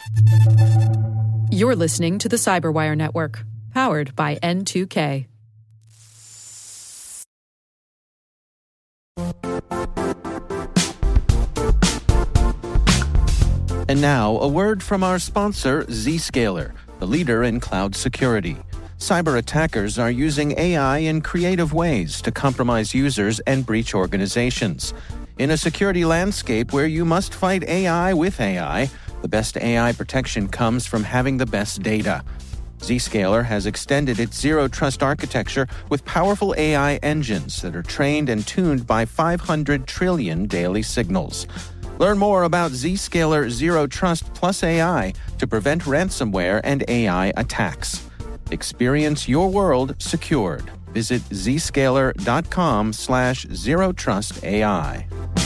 You're listening to the Cyberwire Network, powered by N2K. And now, a word from our sponsor, Zscaler, the leader in cloud security. Cyber attackers are using AI in creative ways to compromise users and breach organizations. In a security landscape where you must fight AI with AI, the best AI protection comes from having the best data. Zscaler has extended its zero-trust architecture with powerful AI engines that are trained and tuned by 500 trillion daily signals. Learn more about Zscaler Zero Trust Plus AI to prevent ransomware and AI attacks. Experience your world secured. Visit zscaler.com/zerotrustai.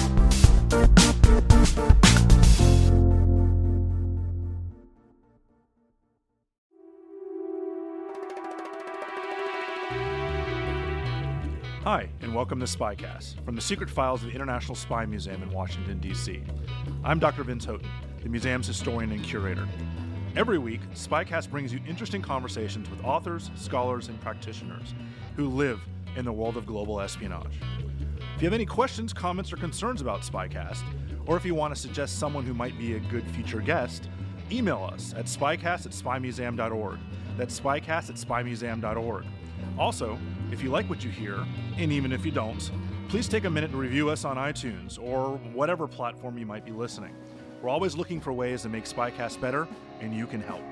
Hi, and welcome to Spycast, from the secret files of the International Spy Museum in Washington, D.C. I'm Dr. Vince Houghton, the museum's historian and curator. Every week, Spycast brings you interesting conversations with authors, scholars, and practitioners who live in the world of global espionage. If you have any questions, comments, or concerns about Spycast, or if you want to suggest someone who might be a good future guest, email us at spycast@spymuseum.org. That's spycast@spymuseum.org. Also, if you like what you hear, and even if you don't, please take a minute to review us on iTunes or whatever platform you might be listening. We're always looking for ways to make Spycast better, and you can help.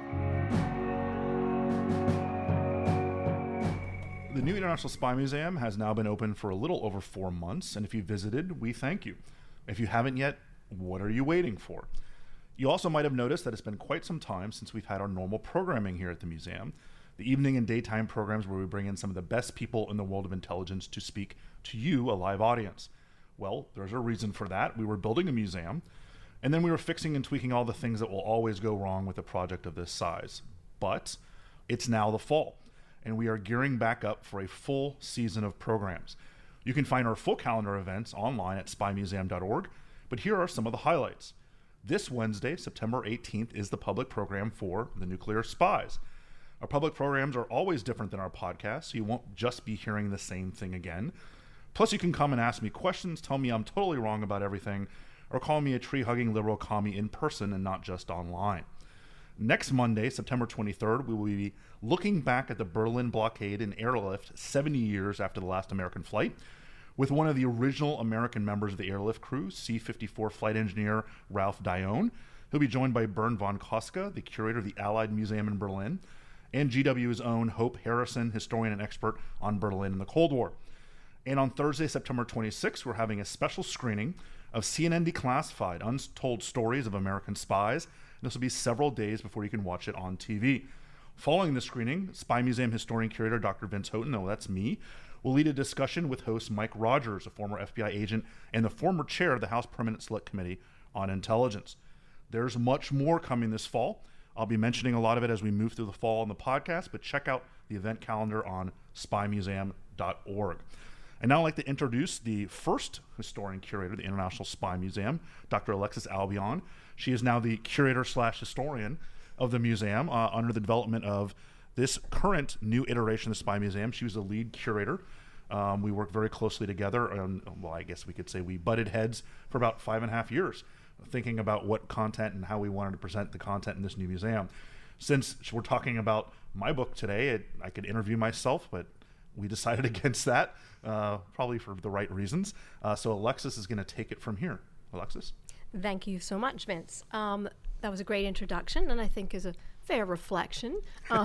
The new International Spy Museum has now been open for a little over 4 months, and if you visited, we thank you. If you haven't yet, what are you waiting for? You also might have noticed that it's been quite some time since we've had our normal programming here at the museum. The evening and daytime programs where we bring in some of the best people in the world of intelligence to speak to you, a live audience. Well, there's a reason for that. We were building a museum, and then we were fixing and tweaking all the things that will always go wrong with a project of this size. But it's now the fall, and we are gearing back up for a full season of programs. You can find our full calendar events online at spymuseum.org, but here are some of the highlights. This Wednesday, September 18th, is the public program for The Nuclear Spies. Our public programs are always different than our podcasts, so you won't just be hearing the same thing again. Plus, you can come and ask me questions, tell me I'm totally wrong about everything, or call me a tree-hugging liberal commie in person and not just online. Next Monday, September 23rd, we will be looking back at the Berlin blockade and airlift 70 years after the last American flight, with one of the original American members of the airlift crew, C-54 flight engineer Ralph Dione. He'll be joined by Bernd von Koska, the curator of the Allied Museum in Berlin, and GW's own Hope Harrison, historian and expert on Berlin and the Cold War. And on Thursday, September 26th, we're having a special screening of CNN Declassified, Untold Stories of American Spies. And this will be several days before you can watch it on TV. Following the screening, Spy Museum historian curator Dr. Vince Houghton, that's me, will lead a discussion with host Mike Rogers, a former FBI agent and the former chair of the House Permanent Select Committee on Intelligence. There's much more coming this fall. I'll be mentioning a lot of it as we move through the fall on the podcast, but check out the event calendar on spymuseum.org. And now I'd like to introduce the first historian curator of the International Spy Museum, Dr. Alexis Albion. She is now the curator/historian of the museum under the development of this current new iteration of the Spy Museum. She was the lead curator. We worked very closely together, and I guess we could say we butted heads for about 5.5 years, thinking about what content and how we wanted to present the content in this new museum. Since we're talking about my book today, I could interview myself, but we decided against that, probably for the right reasons. So Alexis is going to take it from here. Alexis? Thank you so much, Vince. That was a great introduction, and I think is a fair reflection.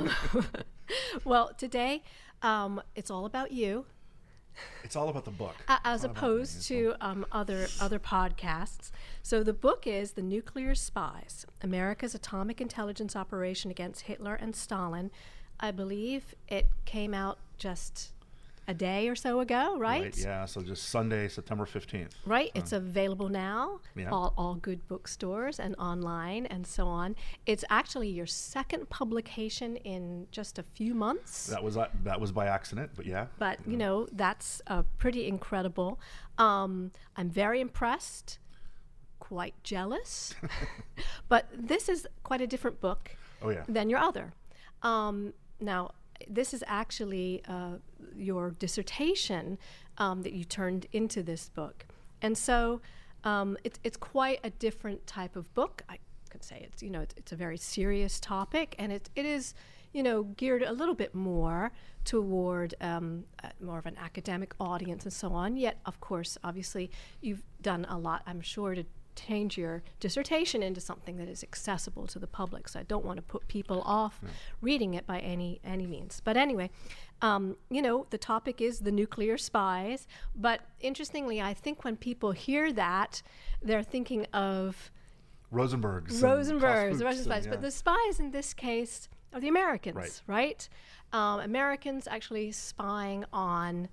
Well, today, it's all about you. It's all about the book. As opposed to other podcasts. So the book is The Nuclear Spies, America's Atomic Intelligence Operation Against Hitler and Stalin. I believe it came out just a day or so ago, right? Yeah, so just Sunday, September 15th. Right, it's available now, Yeah. all good bookstores and online and so on. It's actually your second publication in just a few months. That was by accident, but yeah. But, that's pretty incredible. I'm very impressed. quite jealous. But this is quite a different book than your other. Now, this is actually your dissertation that you turned into this book. And so it's quite a different type of book. I could say it's a very serious topic, and it is geared a little bit more toward more of an academic audience and so on. Yet, of course, obviously, you've done a lot, I'm sure, to change your dissertation into something that is accessible to the public. So I don't want to put people off reading it by any means. But anyway, the topic is the nuclear spies. But interestingly, I think when people hear that, they're thinking of Rosenberg spies. But the spies in this case are the Americans, right? Americans actually spying on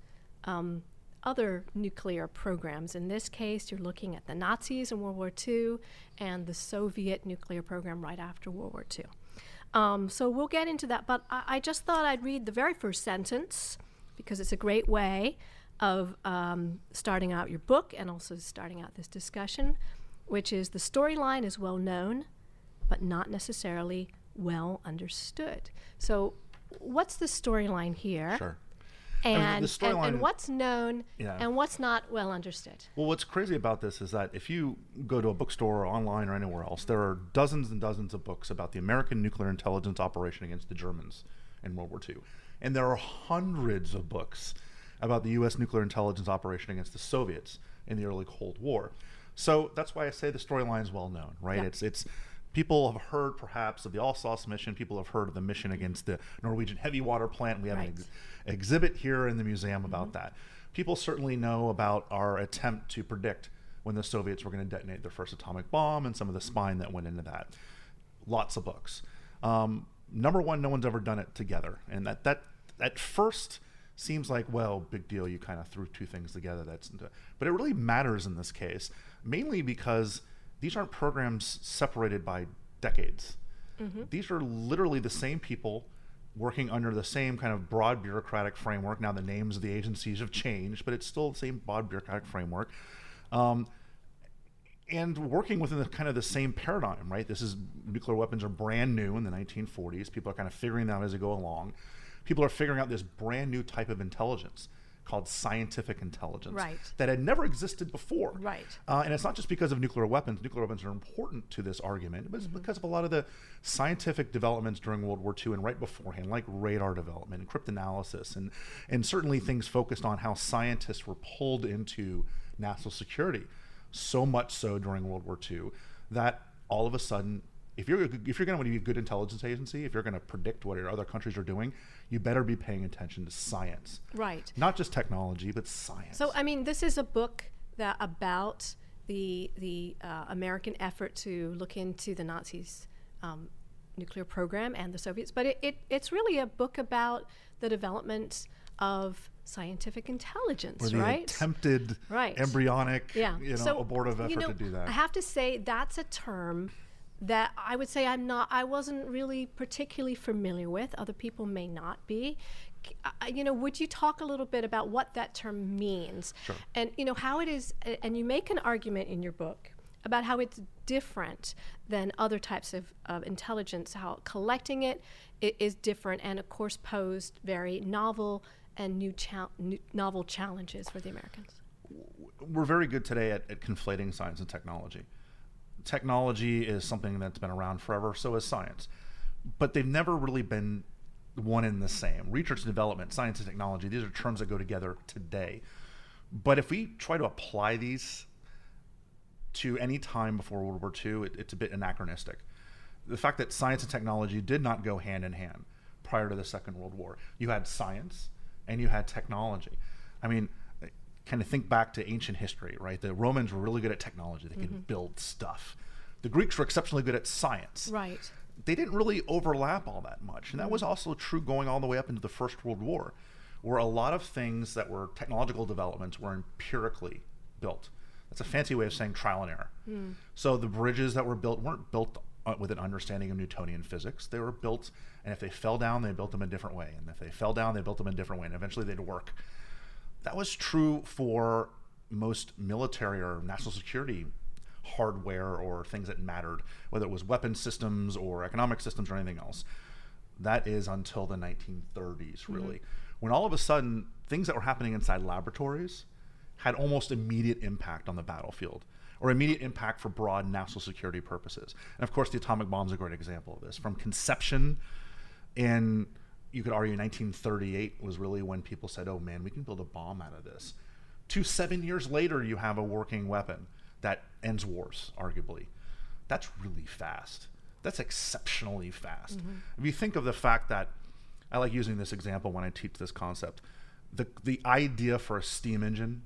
other nuclear programs. In this case, you're looking at the Nazis in World War II and the Soviet nuclear program right after World War II. So we'll get into that, but I just thought I'd read the very first sentence because it's a great way of starting out your book and also starting out this discussion, which is the storyline is well known, but not necessarily well understood. So what's the storyline here? Sure. And what's known and what's not well understood. Well, what's crazy about this is that if you go to a bookstore or online or anywhere else, there are dozens and dozens of books about the American nuclear intelligence operation against the Germans in World War II. And there are hundreds of books about the U.S. nuclear intelligence operation against the Soviets in the early Cold War. So that's why I say the storyline is well known, right? Yep. It's people have heard perhaps of the Alsace mission. People have heard of the mission against the Norwegian heavy water plant. We have an exhibit here in the museum about that. People certainly know about our attempt to predict when the Soviets were going to detonate their first atomic bomb and some of the spying that went into that. Lots of books. Number one, no one's ever done it together. And that at first seems like, well, big deal, you kind of threw two things together. But it really matters in this case, mainly because these aren't programs separated by decades. These are literally the same people working under the same kind of broad bureaucratic framework. Now the names of the agencies have changed, but it's still the same broad bureaucratic framework. And working within the same paradigm, right? Nuclear weapons are brand new in the 1940s. People are kind of figuring them out as they go along. People are figuring out this brand new type of intelligence called scientific intelligence that had never existed before. And it's not just because of nuclear weapons. Nuclear weapons are important to this argument, but it's because of a lot of the scientific developments during World War II and right beforehand, like radar development and cryptanalysis, and certainly things focused on how scientists were pulled into national security. So much so during World War II that all of a sudden, if you're going to be a good intelligence agency, if you're going to predict what other countries are doing, you better be paying attention to science. Right. Not just technology, but science. So, I mean, this is a book about the American effort to look into the Nazis' nuclear program and the Soviets, but it's really a book about the development of scientific intelligence, or the attempted embryonic, abortive effort to do that. I have to say that's a term that I would say I wasn't really particularly familiar with. Other people may not be. Would you talk a little bit about what that term means? Sure. And how it is, and you make an argument in your book about how it's different than other types of intelligence, how collecting it is different and of course posed very novel and novel challenges for the Americans. We're very good today at conflating science and technology. Technology is something that's been around forever, so is science. But they've never really been one and the same. Research and development, science and technology, these are terms that go together today. But if we try to apply these to any time before World War II, it's a bit anachronistic. The fact that science and technology did not go hand in hand prior to the Second World War. You had science and you had technology. I mean, kind of think back to ancient history, right? The Romans were really good at technology. They could build stuff. The Greeks were exceptionally good at science. Right. They didn't really overlap all that much. And that was also true going all the way up into the First World War, where a lot of things that were technological developments were empirically built. That's a fancy way of saying trial and error. So the bridges that were built weren't built with an understanding of Newtonian physics. They were built, and if they fell down, they built them a different way. And if they fell down, they built them a different way. And eventually they'd work. That was true for most military or national security hardware or things that mattered, whether it was weapon systems or economic systems or anything else. That is until the 1930s, really, when all of a sudden things that were happening inside laboratories had almost immediate impact on the battlefield, or immediate impact for broad national security purposes. And of course, the atomic bomb is a great example of this. From conception in, you could argue, 1938 was really when people said, oh man, we can build a bomb out of this. 7 years later, you have a working weapon that ends wars, arguably. That's really fast. That's exceptionally fast. If you think of the fact that, I like using this example when I teach this concept, the idea for a steam engine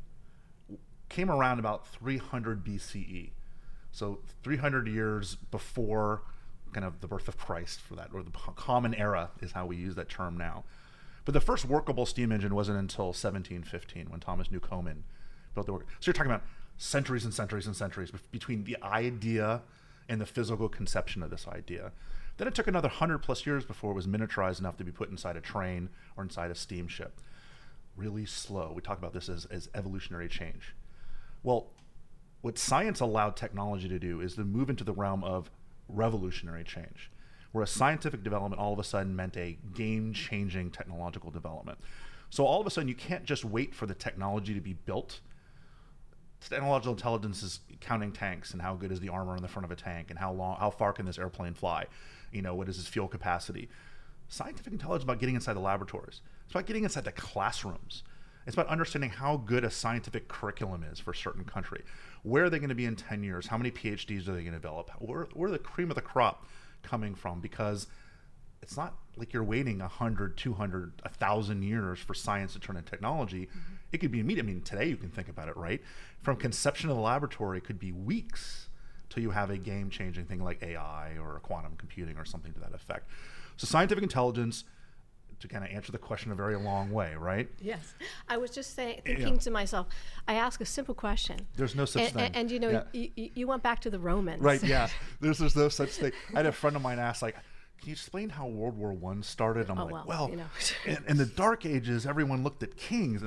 came around about 300 BCE. So 300 years before kind of the birth of Christ, for that, or the common era is how we use that term now. But the first workable steam engine wasn't until 1715 when Thomas Newcomen built the work. So you're talking about centuries and centuries and centuries between the idea and the physical conception of this idea. Then it took another 100 plus years before it was miniaturized enough to be put inside a train or inside a steamship. Really slow. We talk about this as evolutionary change. Well, what science allowed technology to do is to move into the realm of revolutionary change, where a scientific development all of a sudden meant a game-changing technological development. So all of a sudden, you can't just wait for the technology to be built. Technological intelligence is counting tanks and how good is the armor in the front of a tank and how far can this airplane fly? What is its fuel capacity? Scientific intelligence is about getting inside the laboratories. It's about getting inside the classrooms. It's about understanding how good a scientific curriculum is for a certain country. Where are they going to be in 10 years? How many PhDs are they going to develop? Where are the cream of the crop coming from? Because it's not like you're waiting 100, 200, 1,000 years for science to turn into technology. It could be immediate. I mean, today you can think about it, right? From conception of the laboratory, it could be weeks till you have a game-changing thing like AI or quantum computing or something to that effect. So scientific intelligence, to kind of answer the question a very long way, right? Yes. I was just thinking to myself, I ask a simple question. There's no such thing. And you went back to the Romans. Right, yeah. There's no such thing. I had a friend of mine ask, like, can you explain how World War I started? I'm in the Dark Ages, everyone looked at kings.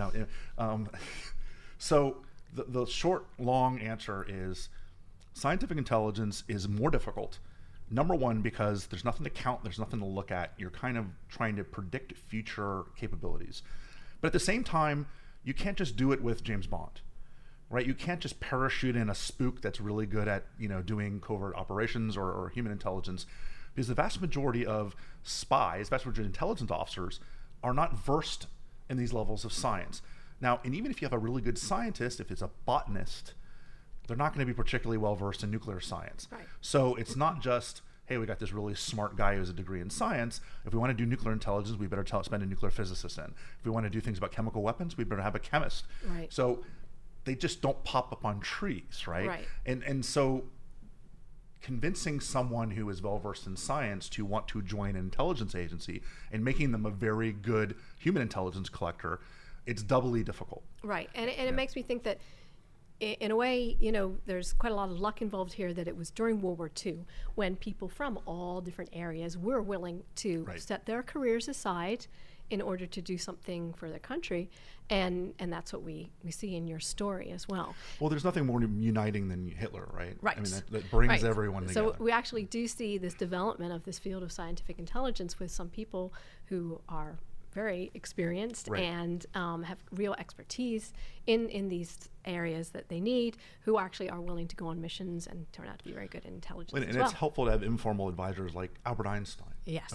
So the short, long answer is scientific intelligence is more difficult. Number one, because there's nothing to count, there's nothing to look at. You're kind of trying to predict future capabilities. But at the same time, you can't just do it with James Bond, right? You can't just parachute in a spook that's really good at, doing covert operations or human intelligence, because the vast majority of spies, vast majority of intelligence officers are not versed in these levels of science. Now, and even if you have a really good scientist, if it's a botanist, they're not going to be particularly well versed in nuclear science. Right. So it's not just, hey, we got this really smart guy who has a degree in science. If we want to do nuclear intelligence, we better spend a nuclear physicist in. If we want to do things about chemical weapons, we better have a chemist. Right. So they just don't pop up on trees, right? Right. And so convincing someone who is well versed in science to want to join an intelligence agency and making them a very good human intelligence collector, it's doubly difficult. Right. And it makes me think that in a way, there's quite a lot of luck involved here, that it was during World War II when people from all different areas were willing to set their careers aside in order to do something for their country. And that's what we see in your story as well. Well, there's nothing more uniting than Hitler, right? Right. I mean, that brings everyone together. So we actually do see this development of this field of scientific intelligence with some people who are very experienced and have real expertise in these areas that they need, who actually are willing to go on missions and turn out to be very good in intelligence and as well. It's helpful to have informal advisors like Albert Einstein. Yes.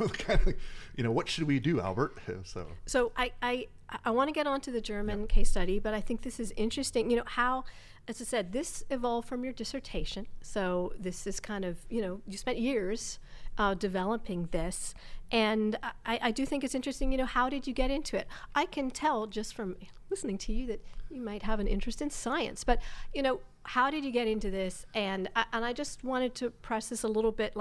What should we do, Albert? So I want to get on to the German case study, but I think this is interesting. How, as I said, this evolved from your dissertation. So this is kind of, you spent years developing this. And I do think it's interesting, how did you get into it? I can tell just from listening to you that you might have an interest in science, but, how did you get into this? And I just wanted to press this a little bit,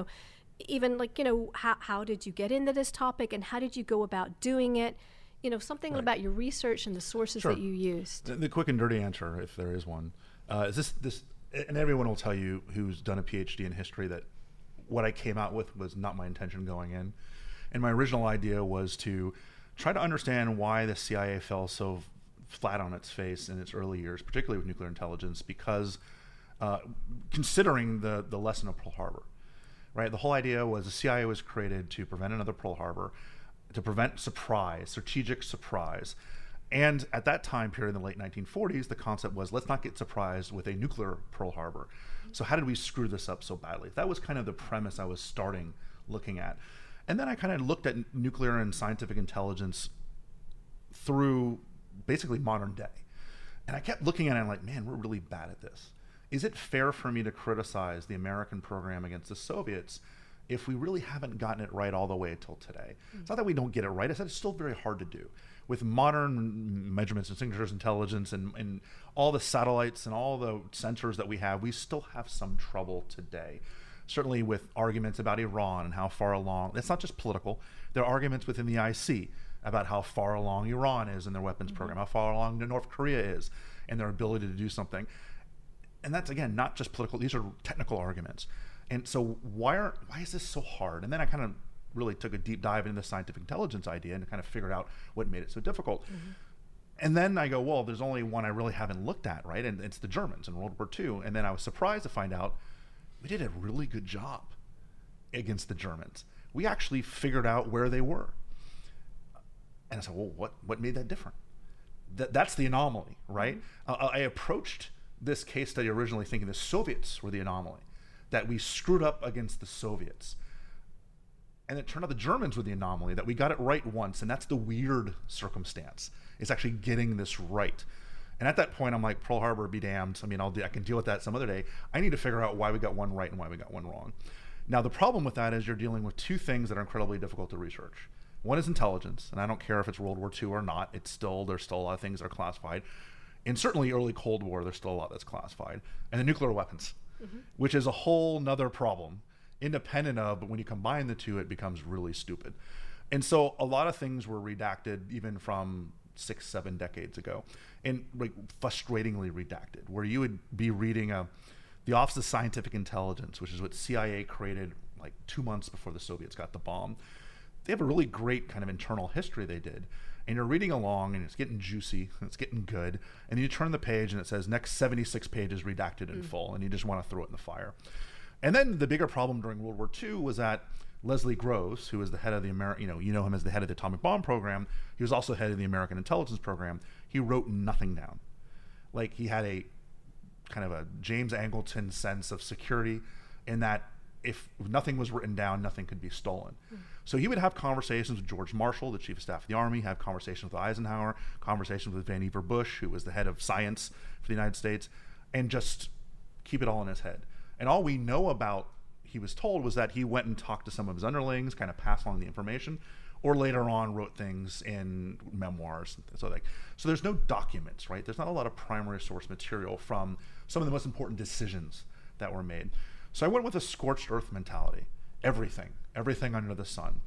how did you get into this topic and how did you go about doing it? Something about your research and the sources that you used. The quick and dirty answer, if there is one, is this, and everyone will tell you who's done a PhD in history that what I came out with was not my intention going in. And my original idea was to try to understand why the CIA fell so flat on its face in its early years, particularly with nuclear intelligence, because considering the lesson of Pearl Harbor, right? The whole idea was the CIA was created to prevent another Pearl Harbor, to prevent surprise, strategic surprise. And at that time period in the late 1940s, the concept was, let's not get surprised with a nuclear Pearl Harbor. So how did we screw this up so badly? That was kind of the premise I was starting looking at. And then I kind of looked at nuclear and scientific intelligence through basically modern day. And I kept looking at it and I'm like, man, we're really bad at this. Is it fair for me to criticize the American program against the Soviets if we really haven't gotten it right all the way until today? It's not that we don't get it right, it's that it's still very hard to do. With modern measurements and signatures intelligence and all the satellites and all the sensors that we have, we still have some trouble today. Certainly with arguments about Iran and how far along. It's not just political. There are arguments within the IC about how far along Iran is in their weapons program, how far along North Korea is in their ability to do something. And that's, again, not just political. These are technical arguments. And so why is this so hard? And then I kind of really took a deep dive into the scientific intelligence idea and kind of figured out what made it so difficult. And then I go, well, there's only one I really haven't looked at, right? And it's the Germans in World War II. And then I was surprised to find out we did a really good job against the Germans. We actually figured out where they were. And I said, well, what made that different? That's the anomaly, right? I approached this case study originally thinking the Soviets were the anomaly, that we screwed up against the Soviets. And it turned out the Germans were the anomaly, that we got it right once, and that's the weird circumstance. It's actually getting this right. And at that point, I'm like, Pearl Harbor, be damned. I mean, I can deal with that some other day. I need to figure out why we got one right and why we got one wrong. Now, the problem with that is you're dealing with two things that are incredibly difficult to research. One is intelligence, and I don't care if it's World War II or not. There's still a lot of things that are classified. And certainly early Cold War, there's still a lot that's classified. And the nuclear weapons, which is a whole nother problem, independent of, but when you combine the two, it becomes really stupid. And so a lot of things were redacted even from 6-7 decades ago, and like frustratingly redacted, where you would be reading the Office of Scientific Intelligence, which is what CIA created like 2 months before the Soviets got the bomb. They have a really great kind of internal history they did. And you're reading along and it's getting juicy, and it's getting good. And then you turn the page and it says next 76 pages redacted in full, and you just want to throw it in the fire. And then the bigger problem during World War II was that Leslie Groves, who was the head of the you know him as the head of the atomic bomb program, he was also head of the American intelligence program. He wrote nothing down. Like, he had a kind of a James Angleton sense of security in that if nothing was written down, nothing could be stolen. So he would have conversations with George Marshall, the chief of staff of the Army, have conversations with Eisenhower, conversations with Vannevar Bush, who was the head of science for the United States, and just keep it all in his head. And all we know about, he was told, was that he went and talked to some of his underlings, kind of passed along the information, or later on wrote things in memoirs. So there's no documents, right? There's not a lot of primary source material from some of the most important decisions that were made. So I went with a scorched earth mentality. Everything under the sun.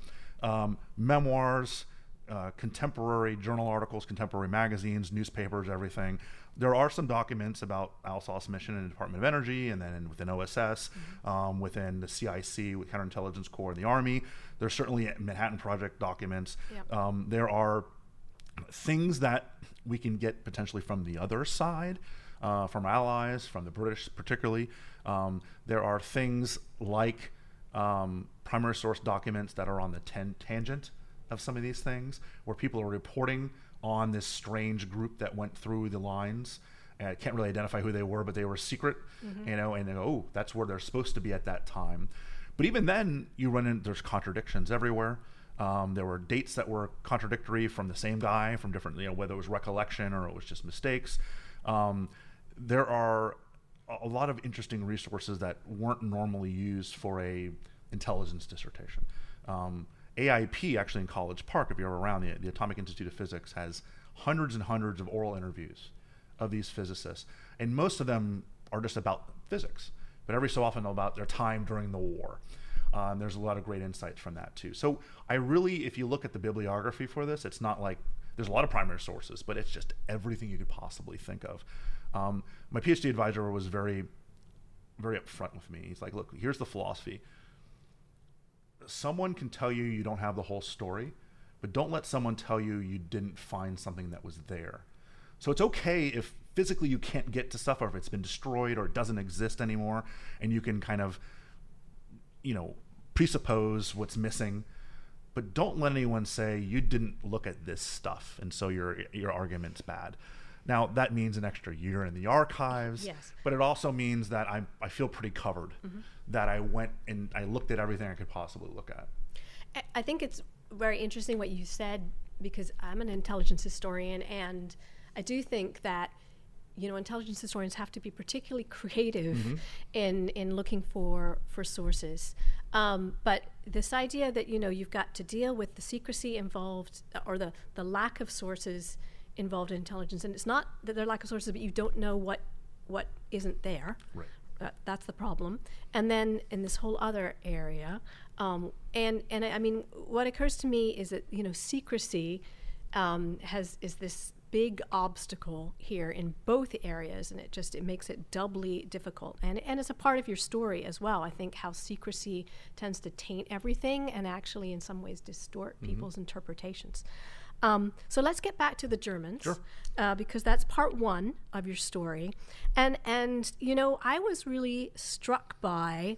Memoirs, contemporary journal articles, contemporary magazines, newspapers, everything. There are some documents about Al-Assad's mission in the Department of Energy, and then within OSS, within the CIC, with Counterintelligence Corps and the Army. There's certainly Manhattan Project documents. Yep. There are things that we can get potentially from the other side, from our allies, from the British particularly. There are things like primary source documents that are on the tangent of some of these things, where people are reporting on this strange group that went through the lines. And I can't really identify who they were, but they were secret, and they go, oh, that's where they're supposed to be at that time. But even then, there's contradictions everywhere. There were dates that were contradictory from the same guy, from different, whether it was recollection or it was just mistakes. There are a lot of interesting resources that weren't normally used for a intelligence dissertation. AIP, actually, in College Park, if you're around, the Atomic Institute of Physics has hundreds and hundreds of oral interviews of these physicists, and most of them are just about physics, but every so often about their time during the war. There's a lot of great insights from that too. So I really, if you look at the bibliography for this, it's not like there's a lot of primary sources, but it's just everything you could possibly think of. My PhD advisor was very, very upfront with me. He's like, look, here's the philosophy. Someone can tell you don't have the whole story, but don't let someone tell you didn't find something that was there. So it's okay if physically you can't get to stuff, or if it's been destroyed or it doesn't exist anymore, and you can kind of, presuppose what's missing. But don't let anyone say you didn't look at this stuff, and so your argument's bad. Now, that means an extra year in the archives, yes, but it also means that I feel pretty covered, that I went and I looked at everything I could possibly look at. I think it's very interesting what you said, because I'm an intelligence historian, and I do think that intelligence historians have to be particularly creative in looking for sources. But this idea that you've got to deal with the secrecy involved, or the lack of sources involved in intelligence, and it's not that there are lack of sources, but you don't know what isn't there. Right. That's the problem. And then in this whole other area, and I mean, what occurs to me is that secrecy is this big obstacle here in both areas, and it makes it doubly difficult. And it's a part of your story as well. I think how secrecy tends to taint everything and actually in some ways distort people's interpretations. So let's get back to the Germans, Sure. Because that's part one of your story. And I was really struck by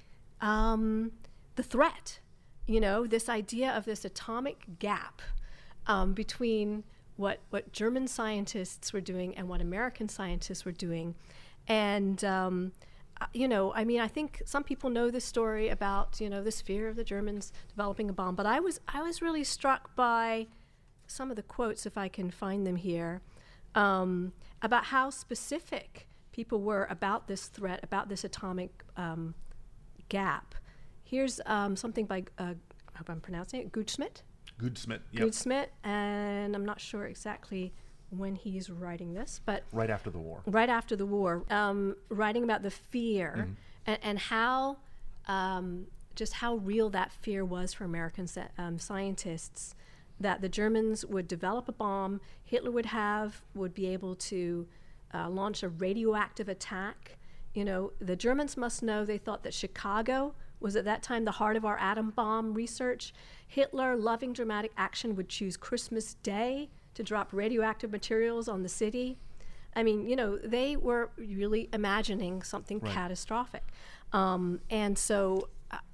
the threat, this idea of this atomic gap between what German scientists were doing and what American scientists were doing. And, I mean, I think some people know this story about, this fear of the Germans developing a bomb. But I was really struck by some of the quotes, if I can find them here, about how specific people were about this threat, about this atomic gap. Here's something by, I hope I'm pronouncing it, Goudsmit. Goudsmit, yep. Goudsmit, and I'm not sure exactly when he's writing this, but Right after the war. Right after the war, writing about the fear and how just how real that fear was for American scientists, that the Germans would develop a bomb, Hitler would be able to launch a radioactive attack. The Germans must know, they thought that Chicago was at that time the heart of our atom bomb research. Hitler, loving dramatic action, would choose Christmas Day to drop radioactive materials on the city. I mean, they were really imagining something catastrophic. And so,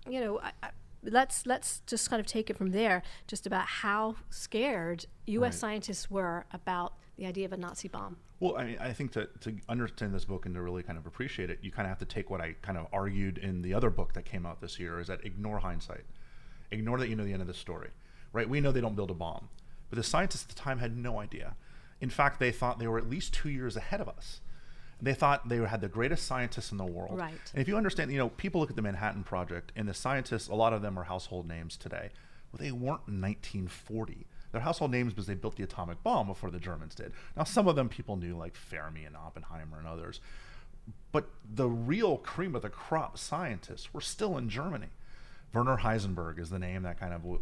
let's just kind of take it from there, just about how scared U.S. scientists were about the idea of a Nazi bomb. Well, I mean, I think to understand this book and to really kind of appreciate it, you kind of have to take what I kind of argued in the other book that came out this year, is that ignore hindsight. Ignore that you know the end of the story, right? We know they don't build a bomb, but the scientists at the time had no idea. In fact, they thought they were at least 2 years ahead of us. They thought they had the greatest scientists in the world. Right. And if you understand, people look at the Manhattan Project, and the scientists, a lot of them are household names today. Well, they weren't in 1940. They're household names because they built the atomic bomb before the Germans did. Now, some of them people knew, like Fermi and Oppenheimer and others. But the real cream of the crop scientists were still in Germany. Werner Heisenberg is the name that kind of will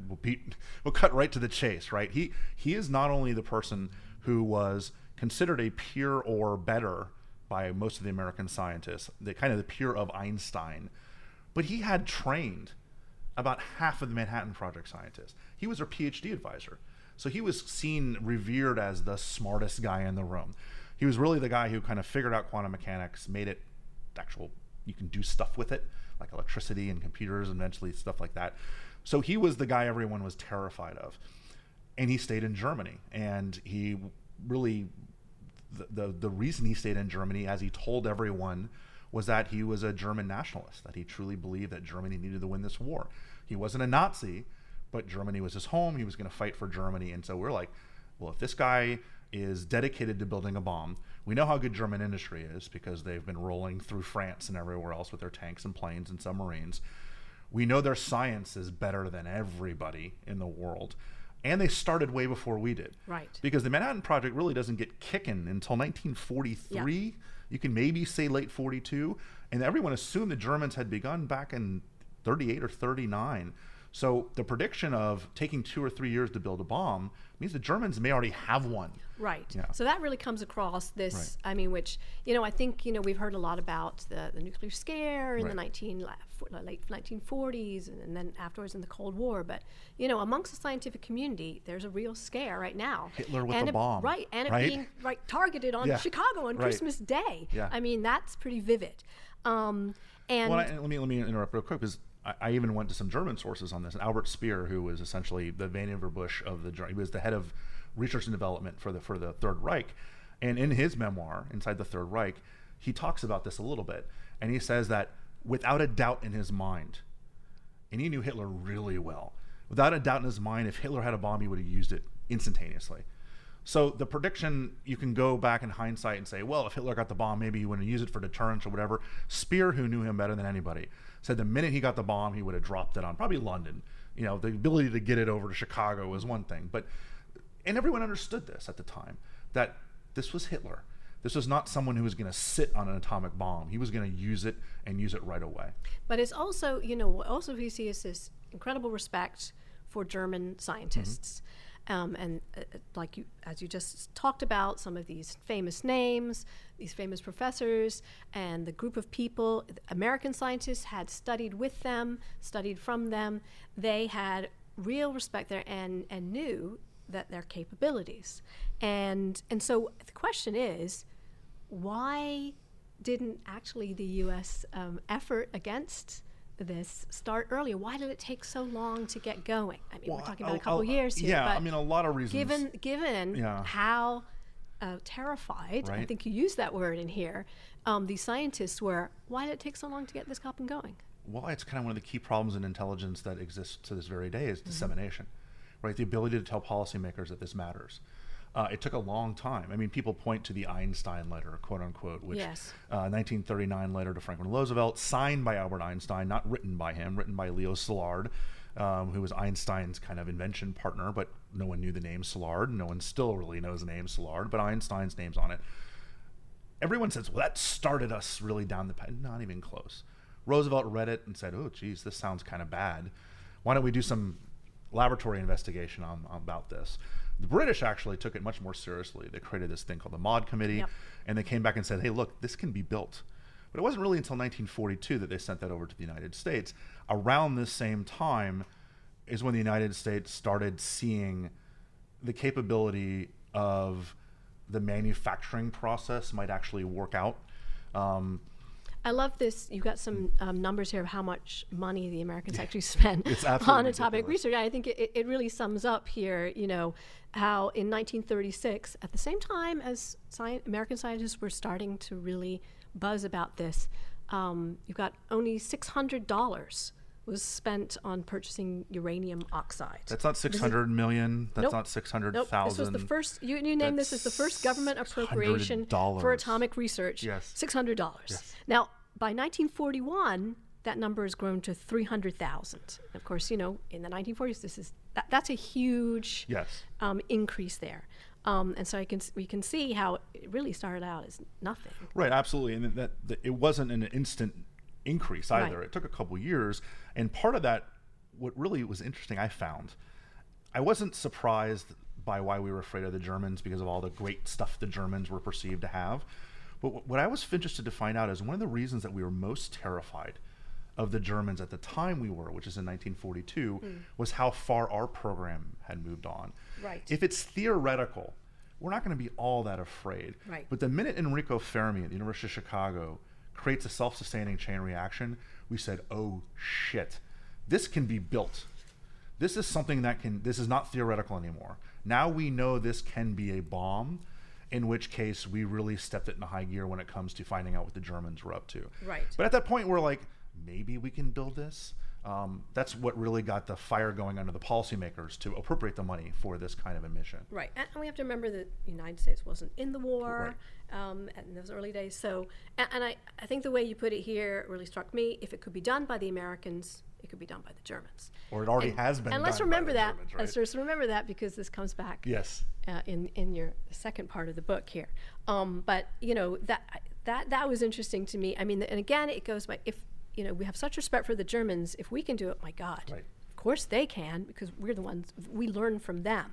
cut right to the chase, right? He is not only the person who was considered a peer or better by most of the American scientists, the peer of Einstein, but he had trained about half of the Manhattan Project scientists. He was their PhD advisor. So he was revered as the smartest guy in the room. He was really the guy who kind of figured out quantum mechanics, made it you can do stuff with it, like electricity and computers, and eventually stuff like that. So he was the guy everyone was terrified of. And he stayed in Germany. And he really, the reason he stayed in Germany, as he told everyone, was that he was a German nationalist, that he truly believed that Germany needed to win this war. He wasn't a Nazi, but Germany was his home. He was going to fight for Germany. And so we're like, well, if this guy is dedicated to building a bomb, we know how good German industry is because they've been rolling through France and everywhere else with their tanks and planes and submarines. We know their science is better than everybody in the world. And they started way before we did. Right. Because the Manhattan Project really doesn't get kicking until 1943. Yeah. You can maybe say late 42. And everyone assumed the Germans had begun back in 38 or 39. So the prediction of taking 2 or 3 years to build a bomb means the Germans may already have one. Right. Yeah. So that really comes across this, Right. I mean, which, I think, we've heard a lot about the nuclear scare in the late 1940s and then afterwards in the Cold War. But, amongst the scientific community, there's a real scare right now. Hitler with and a bomb. Right. And right? it being targeted on Yeah. Chicago on Right. Christmas Day. Yeah. I mean, that's pretty vivid. And let me interrupt real quick, because I even went to some German sources on this. Albert Speer, who was essentially the Vannevar Bush of he was the head of research and development for the Third Reich, and in his memoir, Inside the Third Reich, he talks about this a little bit, and he says that without a doubt in his mind, and he knew Hitler really well, without a doubt in his mind, if Hitler had a bomb, he would have used it instantaneously. So the prediction, you can go back in hindsight and say, well, if Hitler got the bomb, maybe he wouldn't use it for deterrence or whatever. Speer, who knew him better than anybody, said the minute he got the bomb, he would have dropped it on probably London. The ability to get it over to Chicago was one thing, and everyone understood this at the time, that this was Hitler. This was not someone who was going to sit on an atomic bomb. He was going to use it and use it right away. But it's also, also we see is this incredible respect for German scientists. As you just talked about, some of these famous names, these famous professors, and the group of people, American scientists had studied with them, studied from them. They had real respect there and knew that their capabilities. And so the question is, why didn't actually the U.S. Effort against this start earlier? Why did it take so long to get going? I mean, we're talking about a couple years here. Yeah, but I mean, a lot of reasons. Given how terrified, right. I think you used that word in here, these scientists were, why did it take so long to get this up and going? Well, it's kind of one of the key problems in intelligence that exists to this very day is dissemination, right? The ability to tell policymakers that this matters. It took a long time. I mean, people point to the Einstein letter, quote unquote, which 1939 letter to Franklin Roosevelt, signed by Albert Einstein, not written by him, written by Leo Szilard, who was Einstein's kind of invention partner, but no one knew the name Szilard. No one still really knows the name Szilard, but Einstein's name's on it. Everyone says, well, that started us really down the path. Not even close. Roosevelt read it and said, oh, geez, this sounds kind of bad. Why don't we do some laboratory investigation about this? The British actually took it much more seriously. They created this thing called the Maud Committee, and they came back and said, hey, look, this can be built. But it wasn't really until 1942 that they sent that over to the United States. Around this same time is when the United States started seeing the capability of the manufacturing process might actually work out. I love this. You've got some numbers here of how much money the Americans actually spent on atomic research. I think it really sums up here, how in 1936, at the same time as American scientists were starting to really buzz about this, you've got only $600 was spent on purchasing uranium oxide. That's not 600 million. That's not 600,000. Nope. This was the first, you named this as the first government appropriation for atomic research. Yes. $600. Yes. Now, by 1941, that number has grown to 300,000. Of course, in the 1940s, that's a huge increase there. And so we can see how it really started out as nothing. Right, absolutely. And that it wasn't an instant increase either. Right. It took a couple years. And part of that, what really was interesting, I found, I wasn't surprised by why we were afraid of the Germans because of all the great stuff the Germans were perceived to have. But what I was interested to find out is one of the reasons that we were most terrified of the Germans at the time we were, which is in 1942, was how far our program had moved on. Right. If it's theoretical, we're not going to be all that afraid. Right. But the minute Enrico Fermi at the University of Chicago creates a self-sustaining chain reaction, we said, oh shit, this can be built. This is something this is not theoretical anymore. Now we know this can be a bomb, in which case we really stepped it into high gear when it comes to finding out what the Germans were up to. Right. But at that point, we're like, maybe we can build this. That's what really got the fire going under the policymakers to appropriate the money for this kind of a mission. Right, and we have to remember that the United States wasn't in the war in those early days. So, and I think the way you put it here really struck me. If it could be done by the Americans, it could be done by the Germans. Or it already has been. And let's remember that. Germans, right? Let's just remember that because this comes back. Yes. In your second part of the book here, but that was interesting to me. I mean, and again, it goes by if we have such respect for the Germans. If we can do it, my God, Right. course they can, because we're the ones, we learn from them.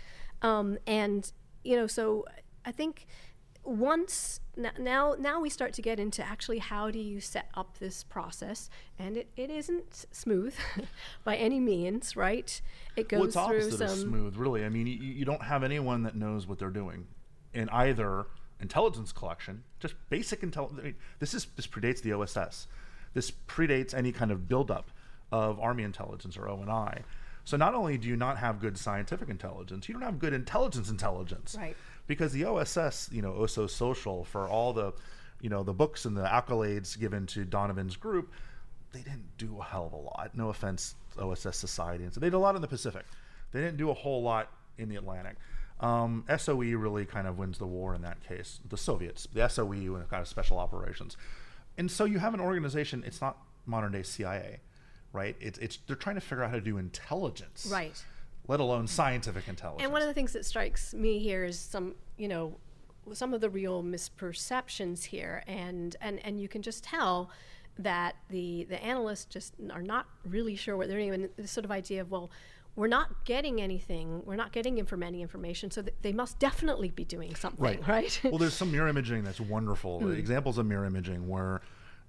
So I think once now we start to get into actually how do you set up this process, and it isn't smooth by any means, right? It goes it's through opposite of smooth, really. I mean, you don't have anyone that knows what they're doing in either intelligence collection, just basic intelligence. I mean, this predates the OSS. This predates any kind of buildup of Army intelligence or O&I. So not only do you not have good scientific intelligence, you don't have good intelligence, right? Because the OSS, OSO Social, for all the, the books and the accolades given to Donovan's group, they didn't do a hell of a lot. No offense, OSS Society, and so they did a lot in the Pacific. They didn't do a whole lot in the Atlantic. SOE really kind of wins the war in that case. The Soviets, the SOE, and kind of special operations. And so you have an organization. It's not modern day CIA, right? It's they're trying to figure out how to do intelligence, right? Let alone scientific intelligence. And one of the things that strikes me here is some of the real misperceptions here, and you can just tell that the analysts just are not really sure what they're doing. And this sort of idea of, well, we're not getting anything, we're not getting any information, so they must definitely be doing something, right? Well, there's some mirror imaging that's wonderful. Examples of mirror imaging where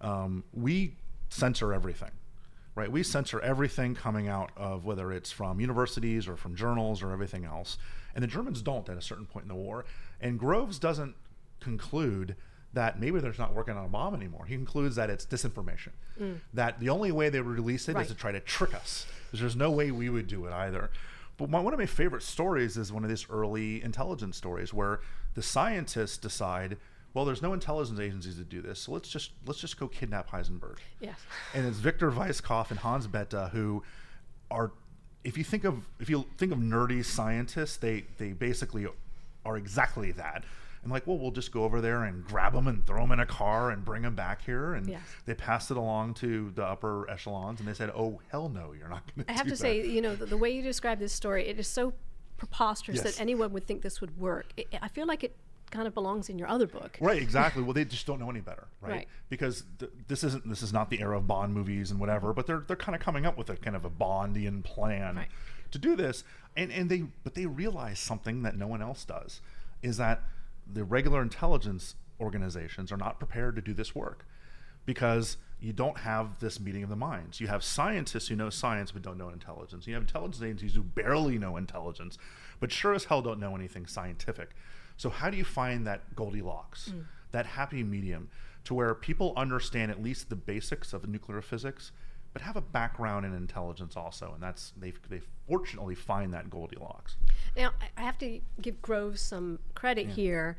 we censor everything. Right, we censor everything coming out of, whether it's from universities or from journals or everything else, and the Germans don't at a certain point in the war. And Groves doesn't conclude that maybe they're not working on a bomb anymore. He concludes that it's disinformation, that the only way they would release it is to try to trick us. There's no way we would do it either. But one of my favorite stories is one of these early intelligence stories where the scientists decide, well, there's no intelligence agencies that do this, so let's just go kidnap Heisenberg. Yes. And it's Victor Weisskopf and Hans Bethe who are, if you think of nerdy scientists, they basically are exactly that. And like, well, we'll just go over there and grab them and throw them in a car and bring them back here. And they passed it along to the upper echelons, and they said, oh, hell no, you're not going to do that. I have to say, the way you describe this story, it is so preposterous that anyone would think this would work. I feel like it kind of belongs in your other book. Right, exactly. Well, they just don't know any better, right? Because this is not the era of Bond movies and whatever, but they're kind of coming up with a kind of a Bondian plan to do this. And they realize something that no one else does, is that the regular intelligence organizations are not prepared to do this work, because you don't have this meeting of the minds. You have scientists who know science but don't know intelligence. You have intelligence agencies who barely know intelligence, but sure as hell don't know anything scientific. So how do you find that Goldilocks, that happy medium, to where people understand at least the basics of nuclear physics, but have a background in intelligence also? And that's they fortunately find that Goldilocks. Now, I have to give Groves some credit here,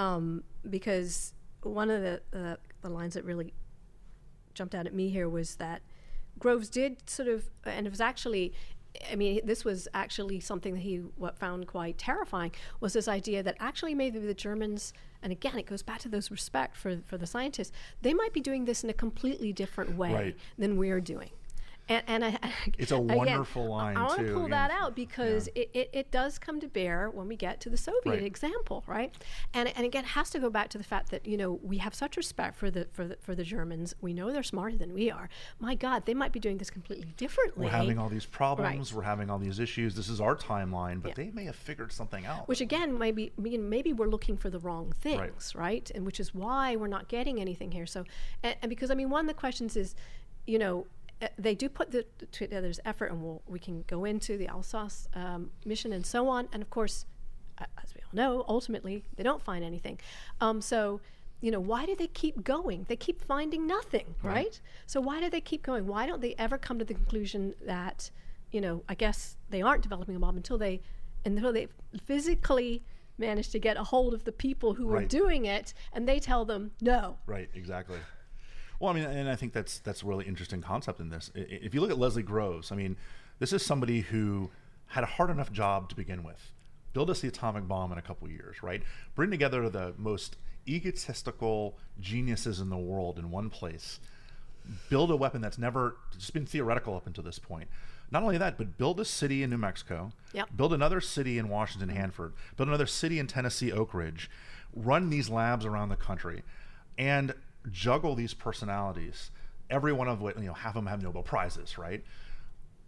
because one of the lines that really jumped out at me here was that Groves did sort of, and it was actually, I mean, this was actually something that he found quite terrifying, was this idea that actually maybe the Germans, and again, it goes back to those respect for the scientists, they might be doing this in a completely different way than we're doing. And it's a wonderful line, I want to pull that out because it does come to bear when we get to the Soviet example, right? And again, it has to go back to the fact that we have such respect for the Germans. We know they're smarter than we are. My God, they might be doing this completely differently. We're having all these problems. We're having all these issues. This is our timeline, but they may have figured something out. Which again, maybe we're looking for the wrong things, right? And which is why we're not getting anything here. So, and because I mean, one of the questions is, they do put there's effort, and we can go into the Alsace mission and so on. And of course, as we all know, ultimately they don't find anything. So, why do they keep going? They keep finding nothing, right? So why do they keep going? Why don't they ever come to the conclusion that, I guess they aren't developing a bomb until they physically manage to get a hold of the people who are doing it, and they tell them no. Right, exactly. Well, I mean, and I think that's a really interesting concept in this. If you look at Leslie Groves, I mean, this is somebody who had a hard enough job to begin with. Build us the atomic bomb in a couple years, right? Bring together the most egotistical geniuses in the world in one place. Build a weapon that's never just been theoretical up until this point. Not only that, but build a city in New Mexico. Build another city in Washington, Hanford. Build another city in Tennessee, Oak Ridge. Run these labs around the country. And juggle these personalities, every one of which, half of them have Nobel Prizes, right?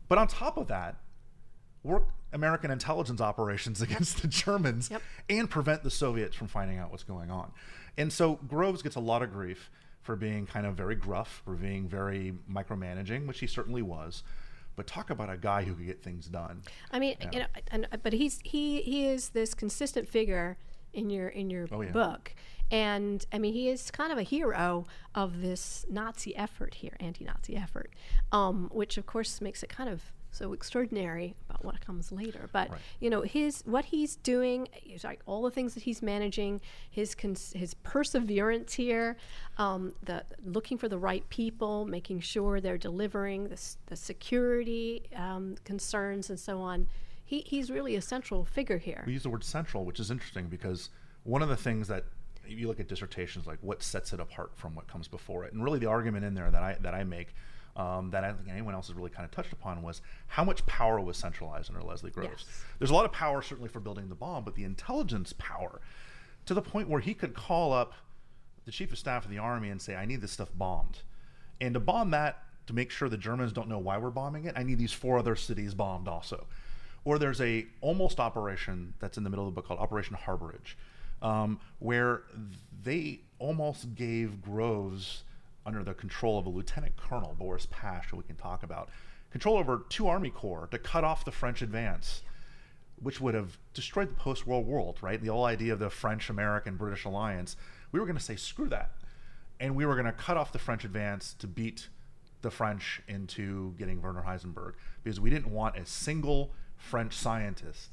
But on top of that, work American intelligence operations against the Germans and prevent the Soviets from finding out what's going on. And so Groves gets a lot of grief for being kind of very gruff, for being very micromanaging, which he certainly was. But talk about a guy who could get things done. I mean, but he is this consistent figure in your book, and I mean, he is kind of a hero of this Nazi effort here, anti-Nazi effort, which of course makes it kind of so extraordinary about what comes later. But what he's doing, like all the things that he's managing, his perseverance here, the looking for the right people, making sure they're delivering the security concerns and so on. He's really a central figure here. We use the word central, which is interesting because one of the things that you look at dissertations, like what sets it apart from what comes before it, and really the argument in there that I make. That I don't think anyone else has really kind of touched upon was how much power was centralized under Leslie Groves. Yes. There's a lot of power certainly for building the bomb, but the intelligence power to the point where he could call up the chief of staff of the army and say, I need this stuff bombed. And to bomb that, to make sure the Germans don't know why we're bombing it, I need these 4 other cities bombed also. Or there's a almost operation that's in the middle of the book called Operation Harborage, where they almost gave Groves, under the control of a lieutenant colonel, Boris Pash, who we can talk about, control over 2 army corps to cut off the French advance, which would have destroyed the post-war world, right? The whole idea of the French-American-British alliance, we were going to say, screw that. And we were going to cut off the French advance to beat the French into getting Werner Heisenberg, because we didn't want a single French scientist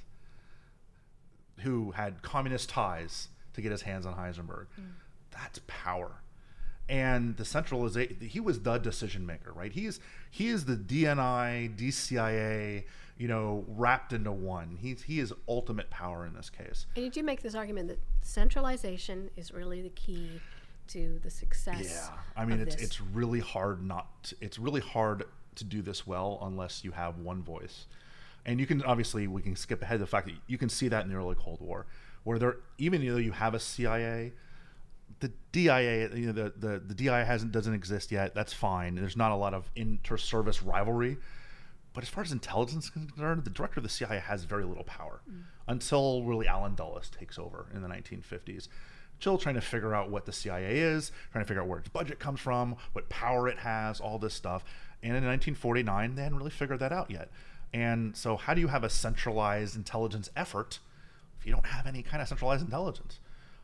who had communist ties to get his hands on Heisenberg. That's power. And the centralization, he was the decision maker, right? He is the DNI, DCIA, wrapped into one. He is ultimate power in this case. And you do make this argument that centralization is really the key to the success. Yeah, I mean, it's really hard it's really hard to do this well unless you have one voice. And you can we can skip ahead to the fact that you can see that in the early Cold War, where even though you have a CIA, the DIA, the DIA doesn't exist yet. That's fine. There's not a lot of inter-service rivalry, but as far as intelligence is concerned, the director of the CIA has very little power until really Allen Dulles takes over in the 1950s. Still trying to figure out what the CIA is, trying to figure out where its budget comes from, what power it has, all this stuff. And in 1949, they hadn't really figured that out yet. And so, how do you have a centralized intelligence effort if you don't have any kind of centralized intelligence?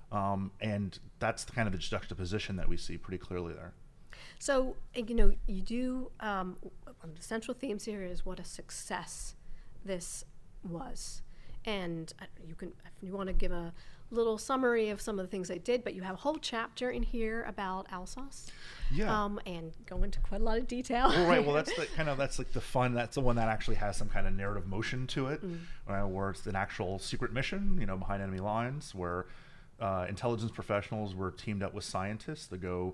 And that's kind of the juxtaposition that we see pretty clearly there. So, you do, one of the central themes here is what a success this was. And if you want to give a little summary of some of the things they did, but you have a whole chapter in here about Alsace. Yeah. And go into quite a lot of detail. Well, right. Well, that's the fun. That's the one that actually has some kind of narrative motion to it, where it's an actual secret mission, behind enemy lines, where intelligence professionals were teamed up with scientists to go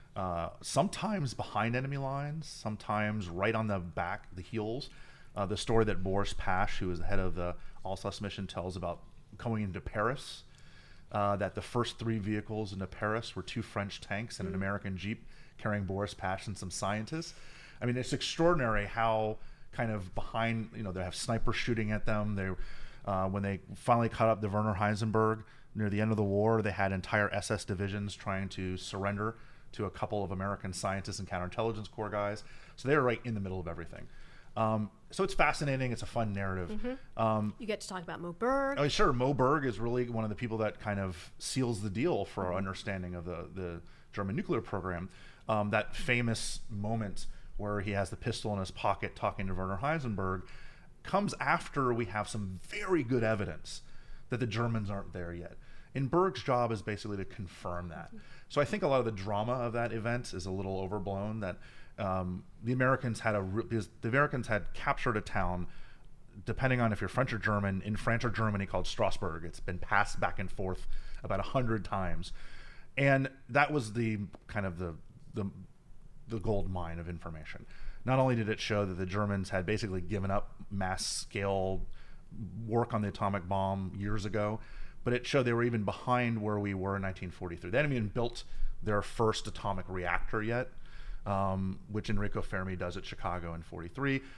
sometimes behind enemy lines, sometimes right on the heels. The story that Boris Pash, who is the head of the Alsace mission, tells about going into Paris, that the first 3 vehicles into Paris were 2 French tanks and an American Jeep carrying Boris Pash and some scientists. I mean, it's extraordinary how kind of behind, they have snipers shooting at them. When they finally cut up the Werner Heisenberg near the end of the war, they had entire SS divisions trying to surrender to a couple of American scientists and counterintelligence corps guys. So they were right in the middle of everything. So it's fascinating. It's a fun narrative. You get to talk about Moe Berg. Oh, sure. Moe Berg is really one of the people that kind of seals the deal for our understanding of the German nuclear program. That famous moment where he has the pistol in his pocket talking to Werner Heisenberg comes after we have some very good evidence that the Germans aren't there yet. And Berg's job is basically to confirm that. So I think a lot of the drama of that event is a little overblown, that the Americans had captured a town, depending on if you're French or German, in France or Germany, called Strasbourg. It's been passed back and forth about 100 times. And that was the kind of the gold mine of information. Not only did it show that the Germans had basically given up mass scale work on the atomic bomb years ago, but it showed they were even behind where we were in 1943. They hadn't even built their first atomic reactor yet, which Enrico Fermi does at Chicago in 43.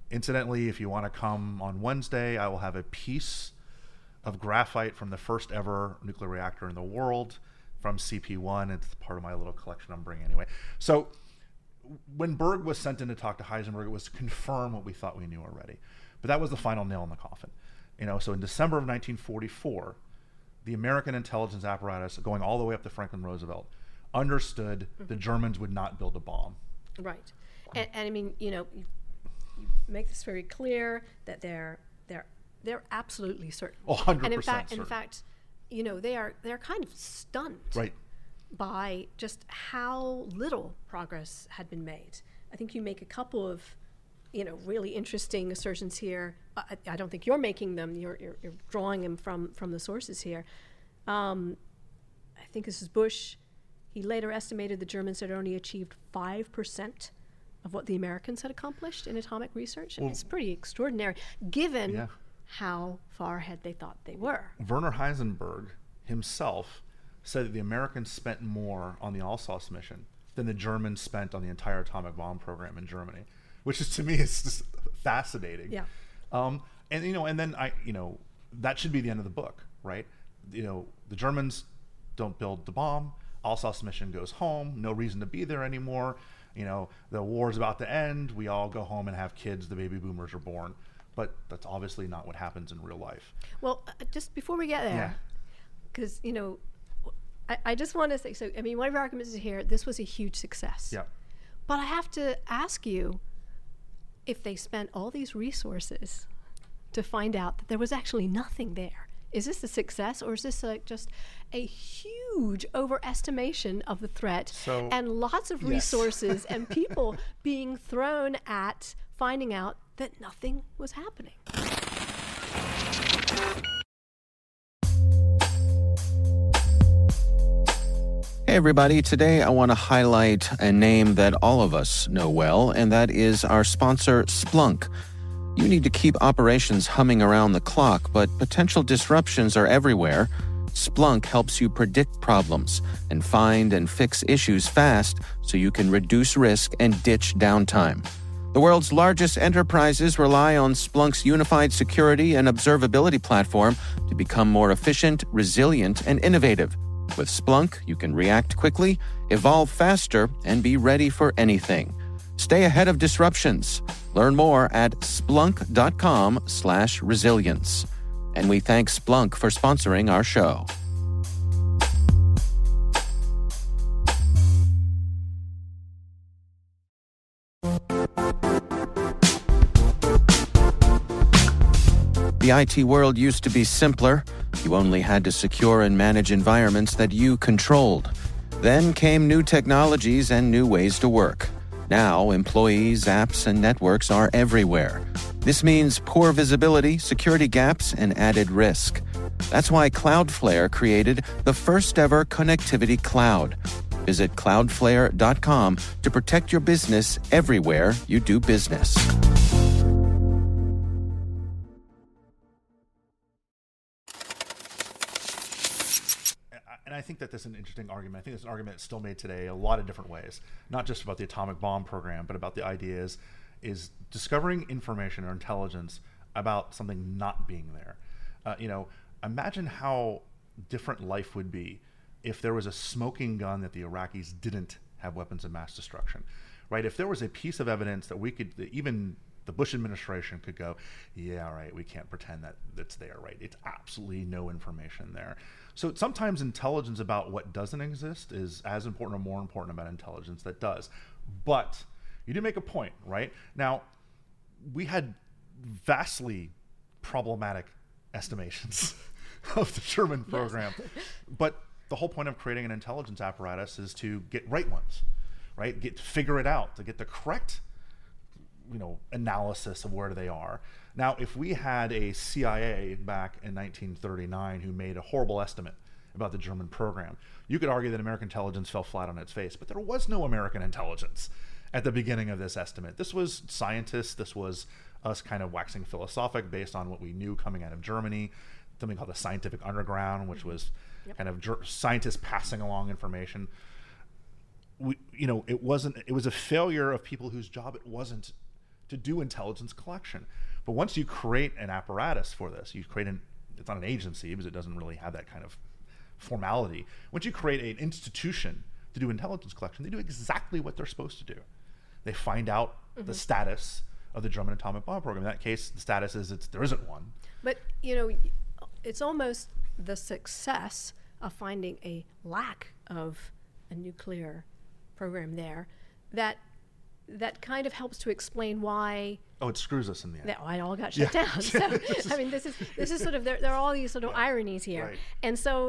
Incidentally, if you want to come on Wednesday, I will have a piece of graphite from the first ever nuclear reactor in the world from CP1. It's part of my little collection I'm bringing anyway. So when Berg was sent in to talk to Heisenberg, it was to confirm what we thought we knew already. But that was the final nail in the coffin. So in December of 1944, the American intelligence apparatus, going all the way up to Franklin Roosevelt, understood the Germans would not build a bomb. Right. And I mean, you make this very clear that they're absolutely certain. Oh, 100% and in certain. fact, they're kind of stunned. Right. By just how little progress had been made. I think you make a couple of, really interesting assertions here. I don't think you're making them. You're drawing them from the sources here. I think this is Bush. He later estimated the Germans had only achieved 5% of what the Americans had accomplished in atomic research. Well, it's pretty extraordinary, given how far ahead they thought they were. Werner Heisenberg himself said that the Americans spent more on the Alsace mission than the Germans spent on the entire atomic bomb program in Germany, which is, to me, is just fascinating. Yeah. And then that should be the end of the book, right? The Germans don't build the bomb. Alsace mission goes home. No reason to be there anymore. The war's about to end. We all go home and have kids. The baby boomers are born. But that's obviously not what happens in real life. Well, just before we get there, because, I just want to say, so, one of your arguments is here, this was a huge success. Yeah. But I have to ask you, if they spent all these resources to find out that there was actually nothing there, is this a success, or is this just a huge overestimation of the threat and lots of resources and people being thrown at finding out that nothing was happening? Hey everybody, today I want to highlight a name that all of us know well, and that is our sponsor, Splunk. You need to keep operations humming around the clock, but potential disruptions are everywhere. Splunk helps you predict problems and find and fix issues fast so you can reduce risk and ditch downtime. The world's largest enterprises rely on Splunk's unified security and observability platform to become more efficient, resilient, and innovative. With Splunk, you can react quickly, evolve faster, and be ready for anything. Stay ahead of disruptions. Learn more at splunk.com/resilience. And we thank Splunk for sponsoring our show. The IT world used to be simpler. You only had to secure and manage environments that you controlled. Then came new technologies and new ways to work. Now, employees, apps, and networks are everywhere. This means poor visibility, security gaps, and added risk. That's why Cloudflare created the first-ever connectivity cloud. Visit cloudflare.com to protect your business everywhere you do business. And I think that that's an interesting argument. I think it's an argument that's still made today a lot of different ways, not just about the atomic bomb program, but about the idea is discovering information or intelligence about something not being there. Imagine how different life would be if there was a smoking gun that the Iraqis didn't have weapons of mass destruction, right? If there was a piece of evidence that even the Bush administration could go, yeah, right, we can't pretend that it's there, right? It's absolutely no information there. So sometimes intelligence about what doesn't exist is as important or more important about intelligence that does. But you did make a point, right? Now, we had vastly problematic estimations of the German program. Yes. But the whole point of creating an intelligence apparatus is to get right ones, right? Figure it out, to get the correct analysis of where they are. Now, if we had a CIA back in 1939 who made a horrible estimate about the German program, you could argue that American intelligence fell flat on its face, but there was no American intelligence at the beginning of this estimate. This was scientists, this was us kind of waxing philosophic based on what we knew coming out of Germany, something called the scientific underground, which was kind of scientists passing along information. It was a failure of people whose job it wasn't to do intelligence collection. But once you create an apparatus for this, it's not an agency because it doesn't really have that kind of formality. Once you create an institution to do intelligence collection, they do exactly what they're supposed to do. They find out the status of the German atomic bomb program. In that case, the status is there isn't one. But, it's almost the success of finding a lack of a nuclear program there that kind of helps to explain why. Oh, it screws us in the end. It all got shut down. So, I mean, this is sort of, there are all these sort of ironies here. Right. And so,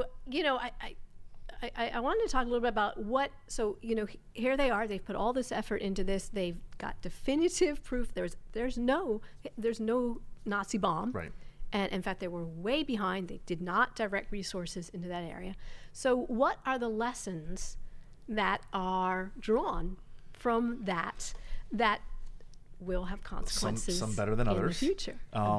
I wanted to talk a little bit about here they are, they've put all this effort into this, they've got definitive proof there's no Nazi bomb. Right. And in fact, they were way behind. They did not direct resources into that area. So what are the lessons that are drawn from that will have consequences some better than in others. the future?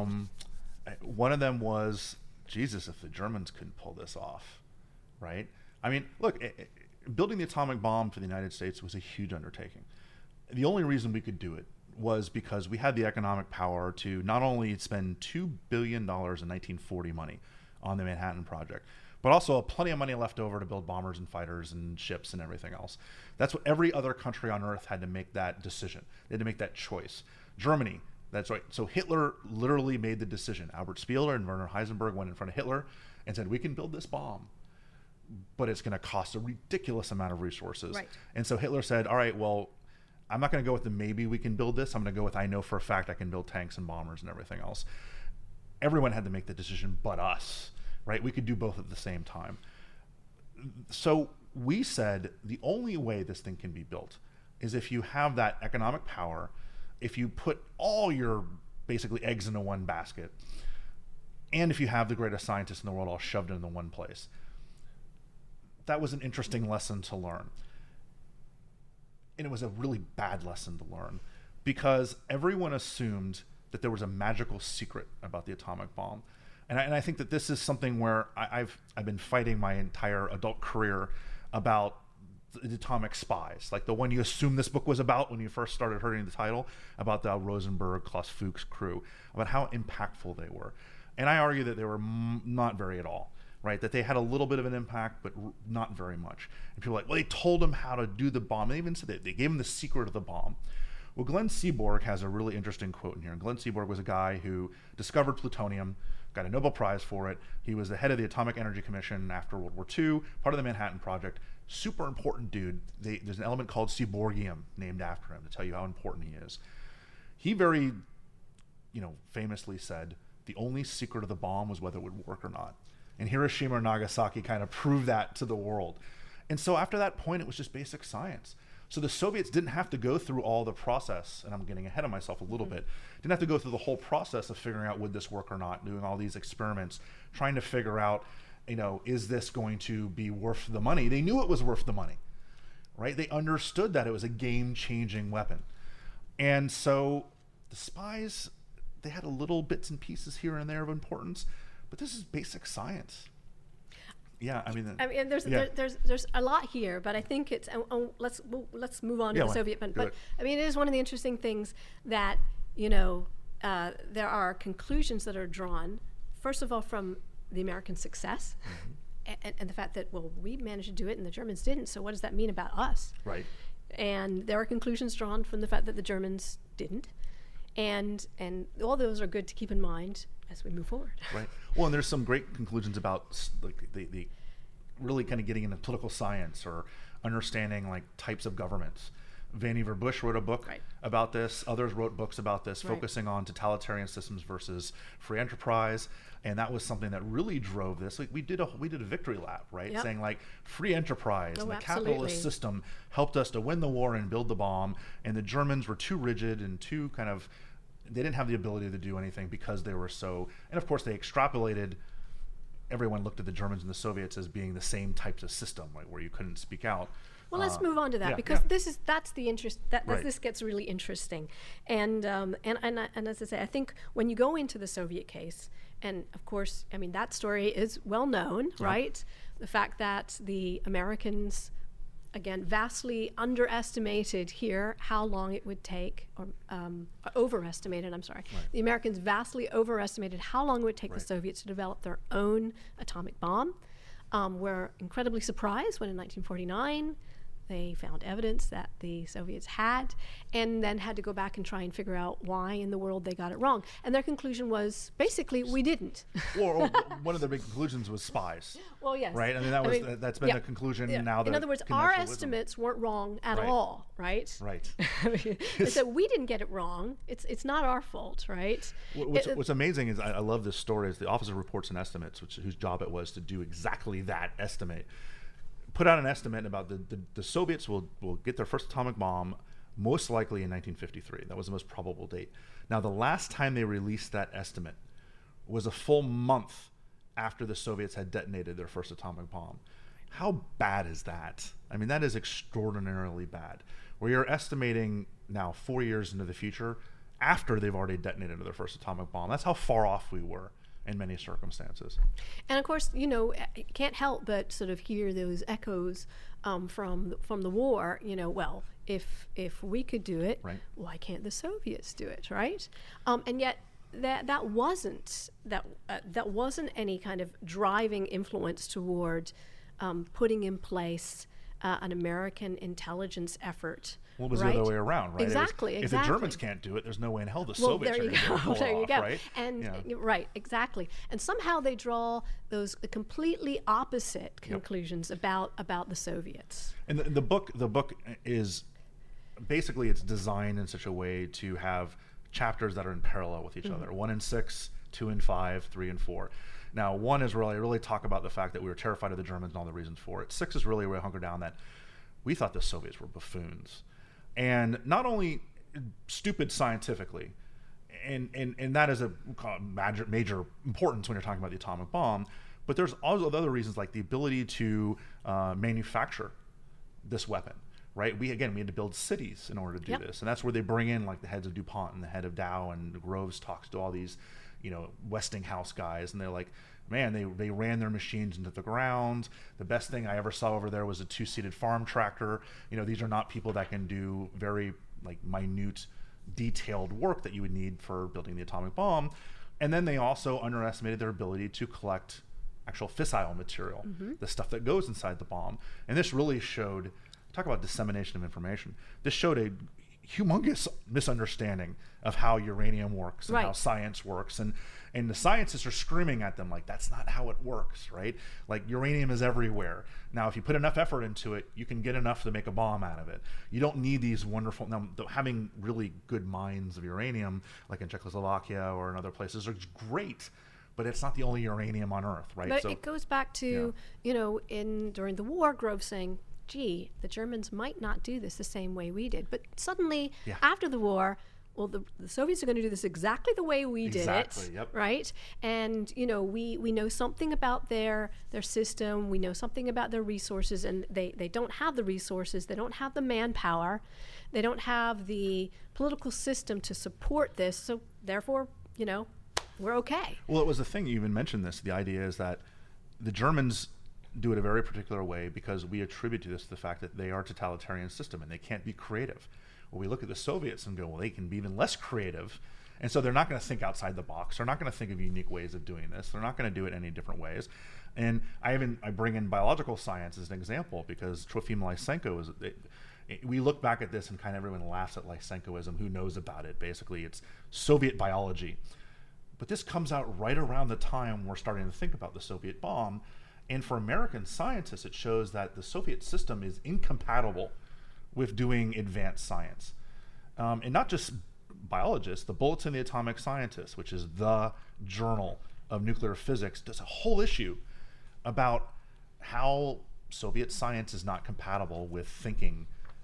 One of them was, Jesus, if the Germans couldn't pull this off, right? I mean, look, building the atomic bomb for the United States was a huge undertaking. The only reason we could do it was because we had the economic power to not only spend $2 billion in 1940 money on the Manhattan Project, but also plenty of money left over to build bombers and fighters and ships and everything else. That's what every other country on earth had to make that decision. They had to make that choice. Germany, that's right. So Hitler literally made the decision. Albert Speer and Werner Heisenberg went in front of Hitler and said, we can build this bomb, but it's going to cost a ridiculous amount of resources. Right. And so Hitler said, all right, well, I'm not going to go with the maybe we can build this. I'm going to go with I know for a fact I can build tanks and bombers and everything else. Everyone had to make the decision but us, right? We could do both at the same time. So we said the only way this thing can be built is if you have that economic power, if you put all your basically eggs into one basket, and if you have the greatest scientists in the world all shoved into one place. That was an interesting lesson to learn. And it was a really bad lesson to learn because everyone assumed that there was a magical secret about the atomic bomb. And I think that this is something where I've been fighting my entire adult career about the atomic spies, like the one you assumed this book was about when you first started hearing the title, about the Rosenberg, Klaus Fuchs crew, about how impactful they were. And I argue that they were not very at all. Right, that they had a little bit of an impact, but not very much. And people are like, well, they told them how to do the bomb. They even said they gave them the secret of the bomb. Well, Glenn Seaborg has a really interesting quote in here. And Glenn Seaborg was a guy who discovered plutonium, got a Nobel Prize for it. He was the head of the Atomic Energy Commission after World War II, part of the Manhattan Project. Super important dude. There's an element called Seaborgium named after him to tell you how important he is. He very, famously said the only secret of the bomb was whether it would work or not. And Hiroshima and Nagasaki kind of proved that to the world. And so after that point, it was just basic science. So the Soviets didn't have to go through all the process, and I'm getting ahead of myself a little bit, didn't have to go through the whole process of figuring out would this work or not, doing all these experiments, trying to figure out, is this going to be worth the money? They knew it was worth the money, right? They understood that it was a game-changing weapon. And so the spies, they had a little bits and pieces here and there of importance, but this is basic science. Yeah, there's a lot here, but I think it's let's move on to the Soviet. But it is one of the interesting things that there are conclusions that are drawn. First of all, from the American success, and the fact that we managed to do it and the Germans didn't. So what does that mean about us? Right. And there are conclusions drawn from the fact that the Germans didn't, and all those are good to keep in mind as we move forward. Right. Well, and there's some great conclusions about the really kind of getting into political science or understanding types of governments. Vannevar Bush wrote a book about this. Others wrote books about this, focusing on totalitarian systems versus free enterprise. And that was something that really drove this. We did a victory lap, right? Yep. Saying free enterprise and the capitalist system helped us to win the war and build the bomb. And the Germans were too rigid and too they didn't have the ability to do anything because they were so, and of course they extrapolated, everyone looked at the Germans and the Soviets as being the same types of system, where you couldn't speak out. Well, let's move on to that because that's the interest, this gets really interesting. And as I say, I think when you go into the Soviet case, and of course, that story is well known, right? The fact that the Americans, again, vastly underestimated here how long it would take, or overestimated, I'm sorry. Right. The Americans vastly overestimated how long it would take the Soviets to develop their own atomic bomb. Were incredibly surprised when in 1949 they found evidence that the Soviets had, and then had to go back and try and figure out why in the world they got it wrong. And their conclusion was basically, we didn't. Or one of the big conclusions was spies. Well, yes. Right? I mean, that's been the conclusion now. In other words, our estimates weren't wrong at all, right? Right. And so we didn't get it wrong. It's not our fault, right? What's amazing is, I love this story, is the Office of Reports and Estimates, whose job it was to do exactly that estimate, put out an estimate about the Soviets will get their first atomic bomb most likely in 1953. That was the most probable date. Now, the last time they released that estimate was a full month after the Soviets had detonated their first atomic bomb. How bad is that? I mean, that is extraordinarily bad. Where you're estimating now 4 years into the future after they've already detonated their first atomic bomb. That's how far off we were in many circumstances. And of course, you can't help but sort of hear those echoes from the war. Well, if we could do it, why can't the Soviets do it, right? And yet that wasn't any kind of driving influence toward putting in place an American intelligence effort. Well, it was the other way around, right? Exactly. If the Germans can't do it, there's no way in hell the Soviets are going to pull it off, right? And right, exactly. And somehow they draw those completely opposite conclusions about the Soviets. And the book is basically, it's designed in such a way to have chapters that are in parallel with each other. 1 and 6, 2 and 5, 3 and 4. Now, 1 is where I really talk about the fact that we were terrified of the Germans and all the reasons for it. 6 is really where I hunker down that we thought the Soviets were buffoons. And not only stupid scientifically, and that is a major importance when you're talking about the atomic bomb, but there's also other reasons, like the ability to manufacture this weapon, right? We had to build cities in order to do this. And that's where they bring in like the heads of DuPont and the head of Dow, and Groves talks to all these, Westinghouse guys, and they're like, man, they ran their machines into the ground. The best thing I ever saw over there was a 2-seated farm tractor. These are not people that can do very minute, detailed work that you would need for building the atomic bomb. And then they also underestimated their ability to collect actual fissile material, the stuff that goes inside the bomb. And this really showed, talk about dissemination of information. This showed a humongous misunderstanding of how uranium works and how science works, and the scientists are screaming at them like, that's not how it works, right? Like, uranium is everywhere. Now, if you put enough effort into it, you can get enough to make a bomb out of it. You don't need these wonderful, now having really good mines of uranium like in Czechoslovakia or in other places are great, but it's not the only uranium on Earth, right? But it goes back to during the war, Grove saying, gee, the Germans might not do this the same way we did. But suddenly, after the war, well, the Soviets are going to do this exactly the way we did it, right? And, we know something about their system. We know something about their resources, and they don't have the resources. They don't have the manpower. They don't have the political system to support this. So, therefore, we're okay. Well, it was the thing, you even mentioned this. The idea is that the Germans do it a very particular way because we attribute to this the fact that they are a totalitarian system and they can't be creative. Well, we look at the Soviets and go, well, they can be even less creative, and so they're not going to think outside the box. They're not going to think of unique ways of doing this. They're not going to do it any different ways. And I bring in biological science as an example because Trofim Lysenko we look back at this and kind of everyone laughs at Lysenkoism. Who knows about it? Basically, it's Soviet biology. But this comes out right around the time we're starting to think about the Soviet bomb. And for American scientists, it shows that the Soviet system is incompatible with doing advanced science. And not just biologists, the Bulletin of the Atomic Scientists, which is the journal of nuclear physics, does a whole issue about how Soviet science is not compatible with thinking,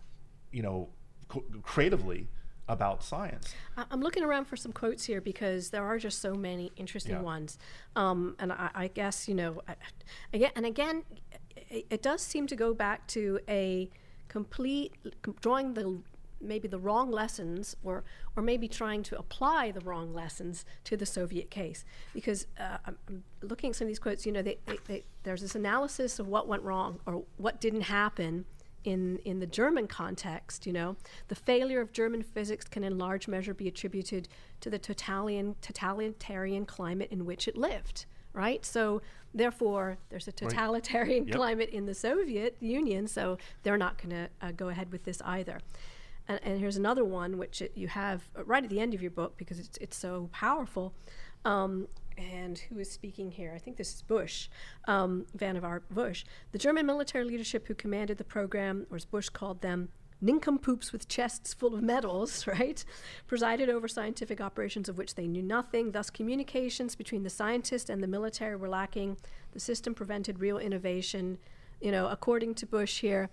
creatively about science. I'm looking around for some quotes here because there are just so many interesting ones. And I guess, again, it does seem to go back to a complete drawing maybe the wrong lessons or maybe trying to apply the wrong lessons to the Soviet case. Because I'm looking at some of these quotes, there's this analysis of what went wrong or what didn't happen in the German context, the failure of German physics can in large measure be attributed to the totalitarian climate in which it lived, right? So therefore, there's a totalitarian climate in the Soviet Union, so they're not going to go ahead with this either. And here's another one, which you have right at the end of your book because it's so powerful. And who is speaking here? I think this is Bush, Vannevar Bush. The German military leadership who commanded the program, or as Bush called them, nincompoops with chests full of medals, right, presided over scientific operations of which they knew nothing. Thus, communications between the scientists and the military were lacking. The system prevented real innovation. According to Bush here,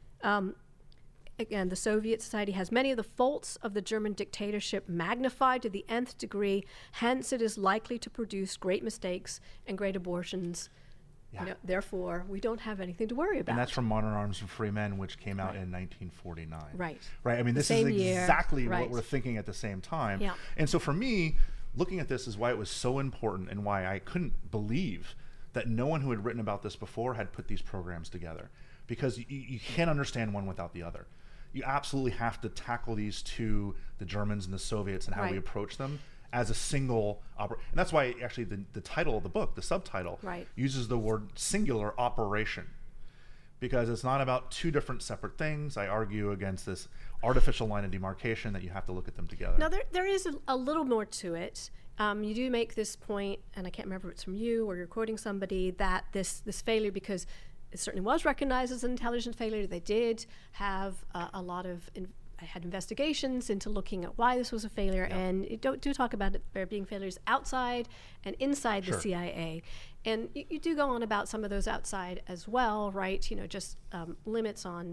again, the Soviet society has many of the faults of the German dictatorship magnified to the nth degree. Hence, it is likely to produce great mistakes and great abortions. Yeah. Therefore, we don't have anything to worry about. And that's from Modern Arms for Free Men, which came out in 1949. Right. Right. I mean, this is exactly what we're thinking at the same time. Yeah. And so for me, looking at this is why it was so important and why I couldn't believe that no one who had written about this before had put these programs together. Because you can't understand one without the other. You absolutely have to tackle these two, the Germans and the Soviets, and how we approach them as a single and that's why actually the title of the book, the subtitle, uses the word singular operation, because it's not about two different separate things. I argue against this artificial line of demarcation that you have to look at them together. Now there is a little more to it. You do make this point, and I can't remember if it's from you or you're quoting somebody, that this failure, because it certainly was recognized as an intelligence failure. They did have a lot of had investigations into looking at why this was a failure, and you do talk about there being failures outside and inside the CIA. And you do go on about some of those outside as well, right? Just limits on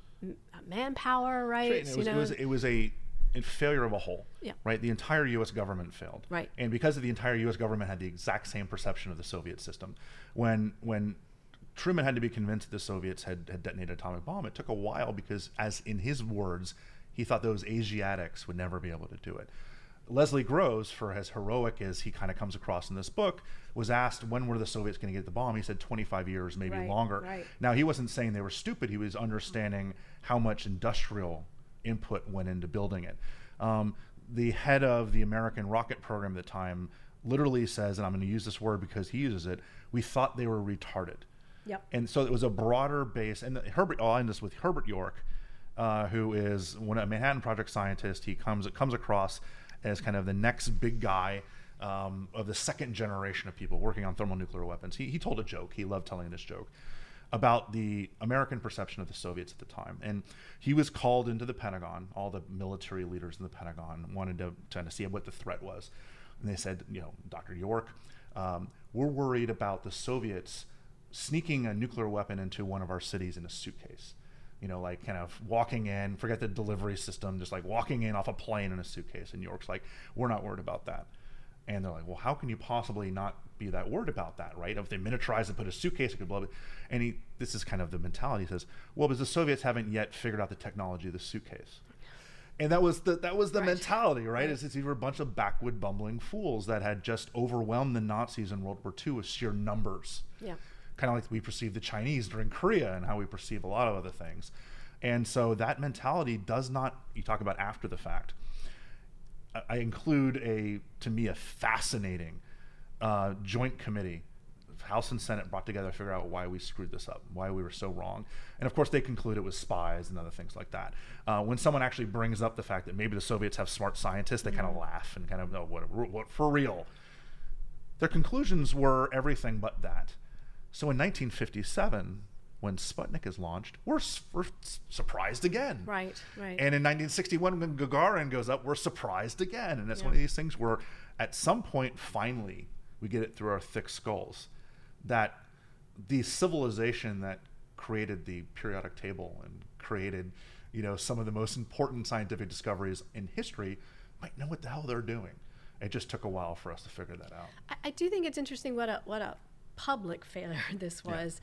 manpower, right? It was a failure of a whole, right? The entire U.S. government failed. Right. And because the entire U.S. government had the exact same perception of the Soviet system, when Truman had to be convinced that the Soviets had detonated an atomic bomb, it took a while because, as in his words, he thought those Asiatics would never be able to do it. Leslie Groves, for as heroic as he kind of comes across in this book, was asked when were the Soviets going to get the bomb. He said 25 years, maybe longer. Right. Now, he wasn't saying they were stupid. He was understanding how much industrial input went into building it. The head of the American rocket program at the time literally says, and I'm going to use this word because he uses it, we thought they were retarded. Yep. And so it was a broader base. And I'll end this with Herbert York, who is a Manhattan Project scientist. He comes across as kind of the next big guy of the second generation of people working on thermonuclear weapons. He told a joke. He loved telling this joke about the American perception of the Soviets at the time. And he was called into the Pentagon. All the military leaders in the Pentagon wanted to kind of see what the threat was. And they said, Dr. York, we're worried about the Soviets sneaking a nuclear weapon into one of our cities in a suitcase. Like kind of walking in, forget the delivery system, just like walking in off a plane in a suitcase. And York's like, we're not worried about that. And they're like, well, how can you possibly not be that worried about that, right? If they miniaturize and put a suitcase, it could blow up. And this is kind of the mentality. He says, well, because the Soviets haven't yet figured out the technology of the suitcase. And that was the mentality, right? It's these were a bunch of backwood bumbling fools that had just overwhelmed the Nazis in World War II with sheer numbers. Yeah. Kind of like we perceive the Chinese during Korea and how we perceive a lot of other things. And so that mentality does not, you talk about after the fact. I include to me, a fascinating joint committee, House and Senate brought together to figure out why we screwed this up, why we were so wrong. And of course they conclude it was spies and other things like that. When someone actually brings up the fact that maybe the Soviets have smart scientists, they kind of laugh and kind of know what for real. Their conclusions were everything but that. So in 1957, when Sputnik is launched, we're surprised again. Right. And in 1961, when Gagarin goes up, we're surprised again. And that's one of these things where at some point, finally, we get it through our thick skulls that the civilization that created the periodic table and created, some of the most important scientific discoveries in history might know what the hell they're doing. It just took a while for us to figure that out. I do think it's interesting what a public failure this was.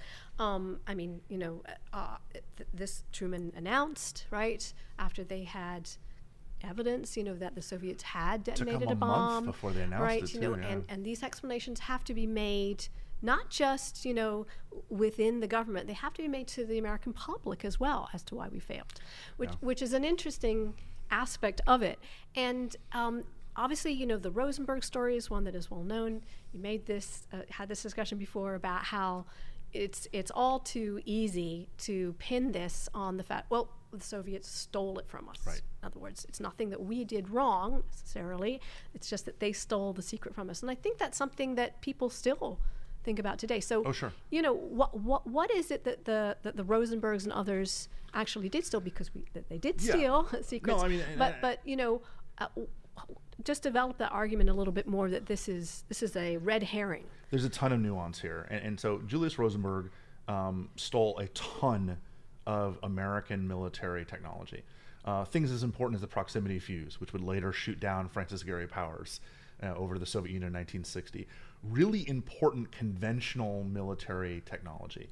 This Truman announced, right, after they had evidence, that the Soviets had detonated a bomb. Month before they announced it, too, and these explanations have to be made not just, within the government. They have to be made to the American public as well as to why we failed, which is an interesting aspect of it. And obviously, the Rosenberg story is one that is well known. You had this discussion before about how it's all too easy to pin this on the fact, well, the Soviets stole it from us. Right. In other words, it's nothing that we did wrong necessarily. It's just that they stole the secret from us. And I think that's something that people still think about today. So, sure. What is it that the Rosenbergs and others actually did steal? Because they did steal secrets. No, I mean, but just develop that argument a little bit more that this is a red herring. There's a ton of nuance here. And so Julius Rosenberg stole a ton of American military technology. Things as important as the proximity fuse, which would later shoot down Francis Gary Powers over the Soviet Union in 1960. Really important conventional military technology.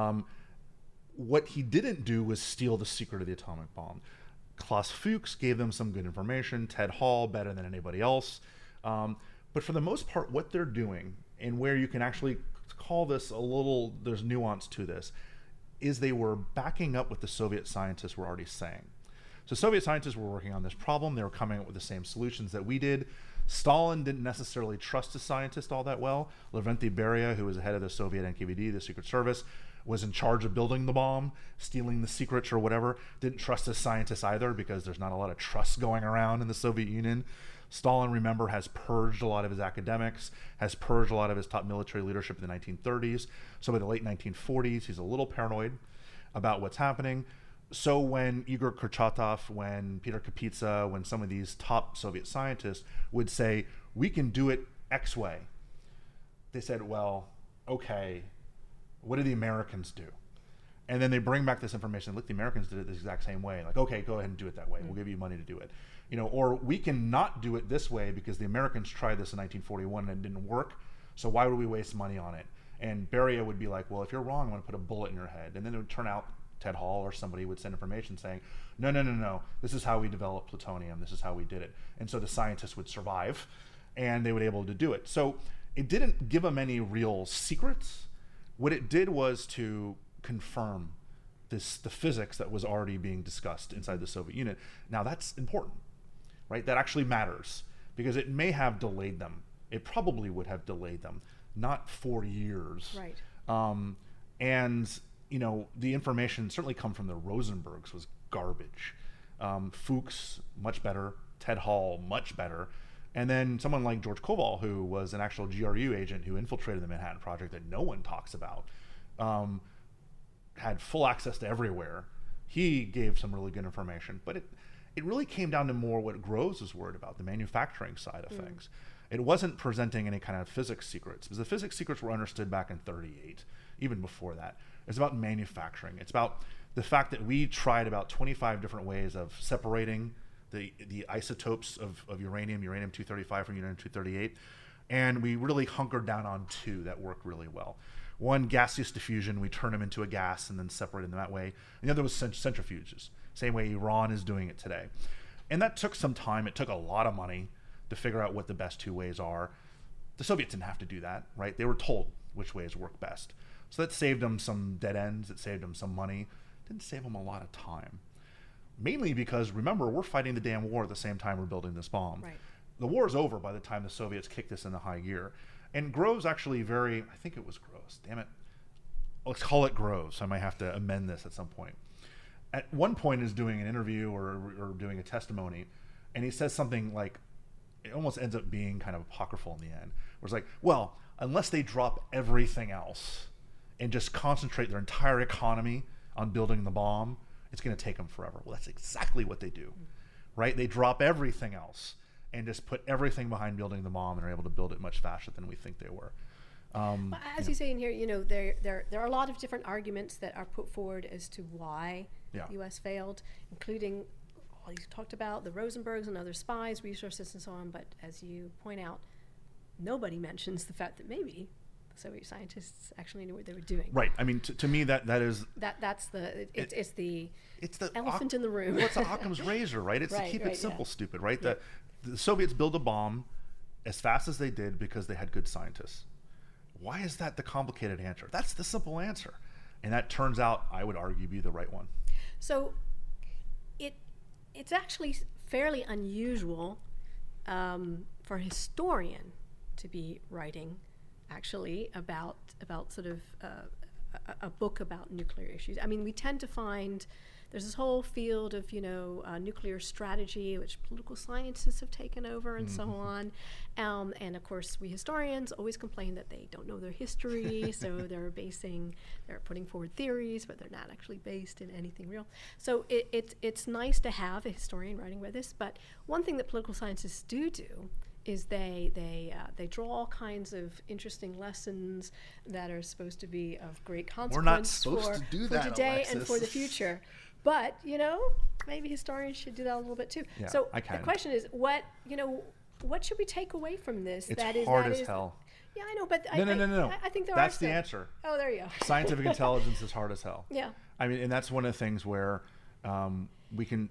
What he didn't do was steal the secret of the atomic bomb. Klaus Fuchs gave them some good information. Ted Hall, better than anybody else. But for the most part, what they're doing, and where you can actually call this there's nuance to this, is they were backing up what the Soviet scientists were already saying. So Soviet scientists were working on this problem. They were coming up with the same solutions that we did. Stalin didn't necessarily trust his scientists all that well. Lavrentiy Beria, who was the head of the Soviet NKVD, the Secret Service, was in charge of building the bomb, stealing the secrets or whatever. Didn't trust his scientists either, because there's not a lot of trust going around in the Soviet Union. Stalin, remember, has purged a lot of his academics, has purged a lot of his top military leadership in the 1930s. So by the late 1940s, he's a little paranoid about what's happening. So when Igor Kurchatov, when Peter Kapitsa, when some of these top Soviet scientists would say, we can do it X way, they said, well, okay, what do the Americans do? And then they bring back this information. Look, the Americans did it the exact same way. Like, okay, go ahead and do it that way. We'll give you money to do it. Or we can not do it this way because the Americans tried this in 1941 and it didn't work. So why would we waste money on it? And Beria would be like, well, if you're wrong, I'm going to put a bullet in your head. And then it would turn out Ted Hall or somebody would send information saying, no, this is how we developed plutonium. This is how we did it. And so the scientists would survive and they would be able to do it. So it didn't give them any real secrets. What it did was to confirm the physics that was already being discussed inside the Soviet Union. Now that's important, right? That actually matters, because it may have delayed them. It probably would have delayed them, not 4 years. Right. And the information certainly come from the Rosenbergs was garbage. Fuchs, much better. Ted Hall, much better. And then someone like George Koval, who was an actual GRU agent who infiltrated the Manhattan Project that no one talks about, had full access to everywhere. He gave some really good information. But it really came down to more what Groves was worried about, the manufacturing side of things. It wasn't presenting any kind of physics secrets, because the physics secrets were understood back in 1938, even before that. It's about manufacturing. It's about the fact that we tried about 25 different ways of separating the isotopes of uranium, uranium-235 from uranium-238, and we really hunkered down on two that worked really well. One, gaseous diffusion, we turn them into a gas and then separate them that way. And the other was centrifuges, same way Iran is doing it today. And that took some time. It took a lot of money to figure out what the best two ways are. The Soviets didn't have to do that, right? They were told which ways work best. So that saved them some dead ends. It saved them some money. It didn't save them a lot of time. Mainly because, remember, we're fighting the damn war at the same time we're building this bomb. Right. The war is over by the time the Soviets kick this into high gear. And Groves actually I think it was Groves, damn it. Let's call it Groves. I might have to amend this at some point. At one point is doing an interview or doing a testimony, and he says something like, it almost ends up being kind of apocryphal in the end, where it's like, well, unless they drop everything else and just concentrate their entire economy on building the bomb, it's going to take them forever. Well, that's exactly what they do, right? They drop everything else and just put everything behind building the bomb, and are able to build it much faster than we think they were. As you say in here, there are a lot of different arguments that are put forward as to why the U.S. failed, including all you talked about, the Rosenbergs and other spies, resources, and so on. But as you point out, nobody mentions the fact that maybe the Soviet scientists actually knew what they were doing. Right. I mean, to me, that is it's the elephant in in the room. Well, it's the Occam's razor, right? It's to keep it simple, stupid, right? Yeah. The Soviets built a bomb as fast as they did because they had good scientists. Why is that the complicated answer? That's the simple answer. And that turns out, I would argue, be the right one. So it's actually fairly unusual for a historian to be writing actually about sort of a book about nuclear issues. I mean, we tend to find there's this whole field of, nuclear strategy, which political scientists have taken over and so on. And of course, we historians always complain that they don't know their history, so they're putting forward theories, but they're not actually based in anything real. So it's nice to have a historian writing about this, but one thing that political scientists do is they draw all kinds of interesting lessons that are supposed to be of great consequence We're not supposed to do that, for today Alexis. and for the future. But, maybe historians should do that a little bit too. Yeah, so I can. the question is, what should we take away from this? It's hard as hell. Yeah, I know, but No. I think That's the answer. Oh, there you go. Scientific intelligence is hard as hell. Yeah. I mean, and that's one of the things where we can,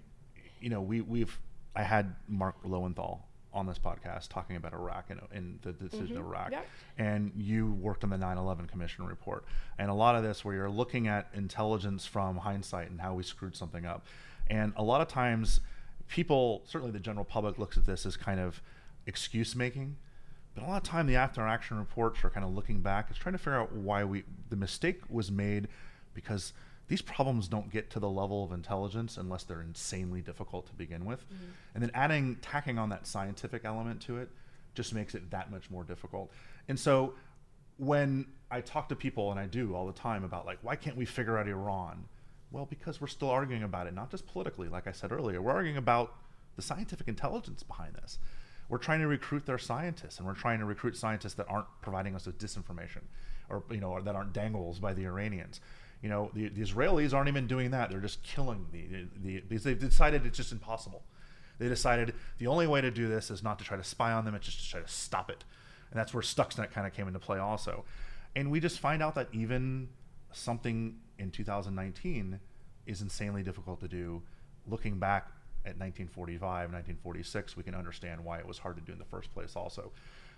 I had Mark Lowenthal on this podcast talking about Iraq and the decision of Iraq. Yeah. And you worked on the 9/11 Commission report. And a lot of this where you're looking at intelligence from hindsight and how we screwed something up. And a lot of times people, certainly the general public, looks at this as kind of excuse making. But a lot of time the after action reports are kind of looking back. It's trying to figure out why the mistake was made, because these problems don't get to the level of intelligence unless they're insanely difficult to begin with. And then tacking on that scientific element to it just makes it that much more difficult. And so when I talk to people, and I do all the time, about like, why can't we figure out Iran? Well, because we're still arguing about it, not just politically, like I said earlier. We're arguing about the scientific intelligence behind this. We're trying to recruit their scientists, and we're trying to recruit scientists that aren't providing us with disinformation, or or that aren't dangles by the Iranians. The Israelis aren't even doing that. They're just killing because they've decided it's just impossible. They decided the only way to do this is not to try to spy on them, it's just to try to stop it. And that's where Stuxnet kind of came into play also. And we just find out that even something in 2019 is insanely difficult to do. Looking back at 1945, 1946, we can understand why it was hard to do in the first place also.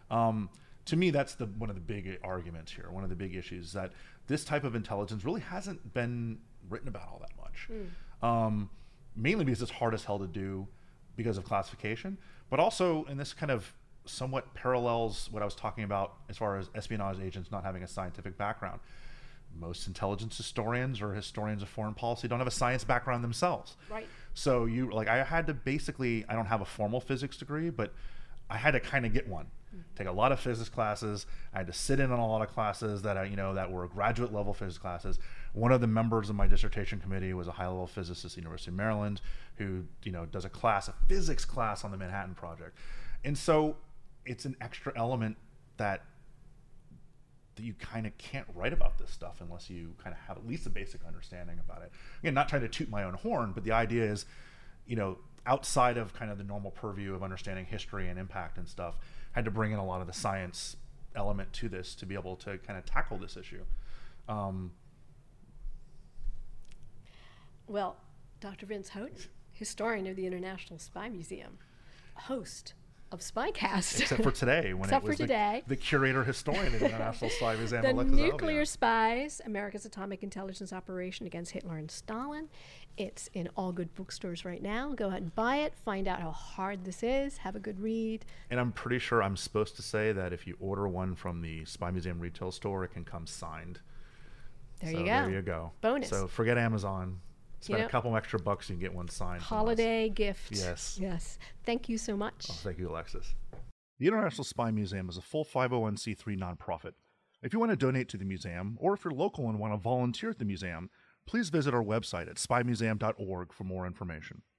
To me, that's one of the big arguments here. One of the big issues is that this type of intelligence really hasn't been written about all that much. Mainly because it's hard as hell to do because of classification, but also, and this kind of somewhat parallels what I was talking about as far as espionage agents not having a scientific background. Most intelligence historians or historians of foreign policy don't have a science background themselves. Right. So I had to I don't have a formal physics degree, but I had to kind of get one. Take a lot of physics classes. I had to sit in on a lot of classes that that were graduate level physics classes. One of the members of my dissertation committee was a high level physicist at the University of Maryland who does a physics class on the Manhattan Project. And so it's an extra element that you kind of can't write about this stuff unless you kind of have at least a basic understanding about it. Again, not trying to toot my own horn, but the idea is, outside of kind of the normal purview of understanding history and impact and stuff, had to bring in a lot of the science element to this to be able to kind of tackle this issue. Well, Dr. Vince Houghton, historian of the International Spy Museum, host of Spycast. Except for today, when it was the curator historian of the International Spy Museum. The Nuclear Spies, America's Atomic Intelligence Operation Against Hitler and Stalin. It's in all good bookstores right now. Go out and buy it. Find out how hard this is. Have a good read. And I'm pretty sure I'm supposed to say that if you order one from the Spy Museum retail store, it can come signed. There you go. There you go. Bonus. So forget Amazon. Spend a couple extra bucks, you can get one signed. Holiday gift. Yes. Thank you so much. Oh, thank you, Alexis. The International Spy Museum is a full 501c3 nonprofit. If you want to donate to the museum, or if you're local and want to volunteer at the museum, please visit our website at spymuseum.org for more information.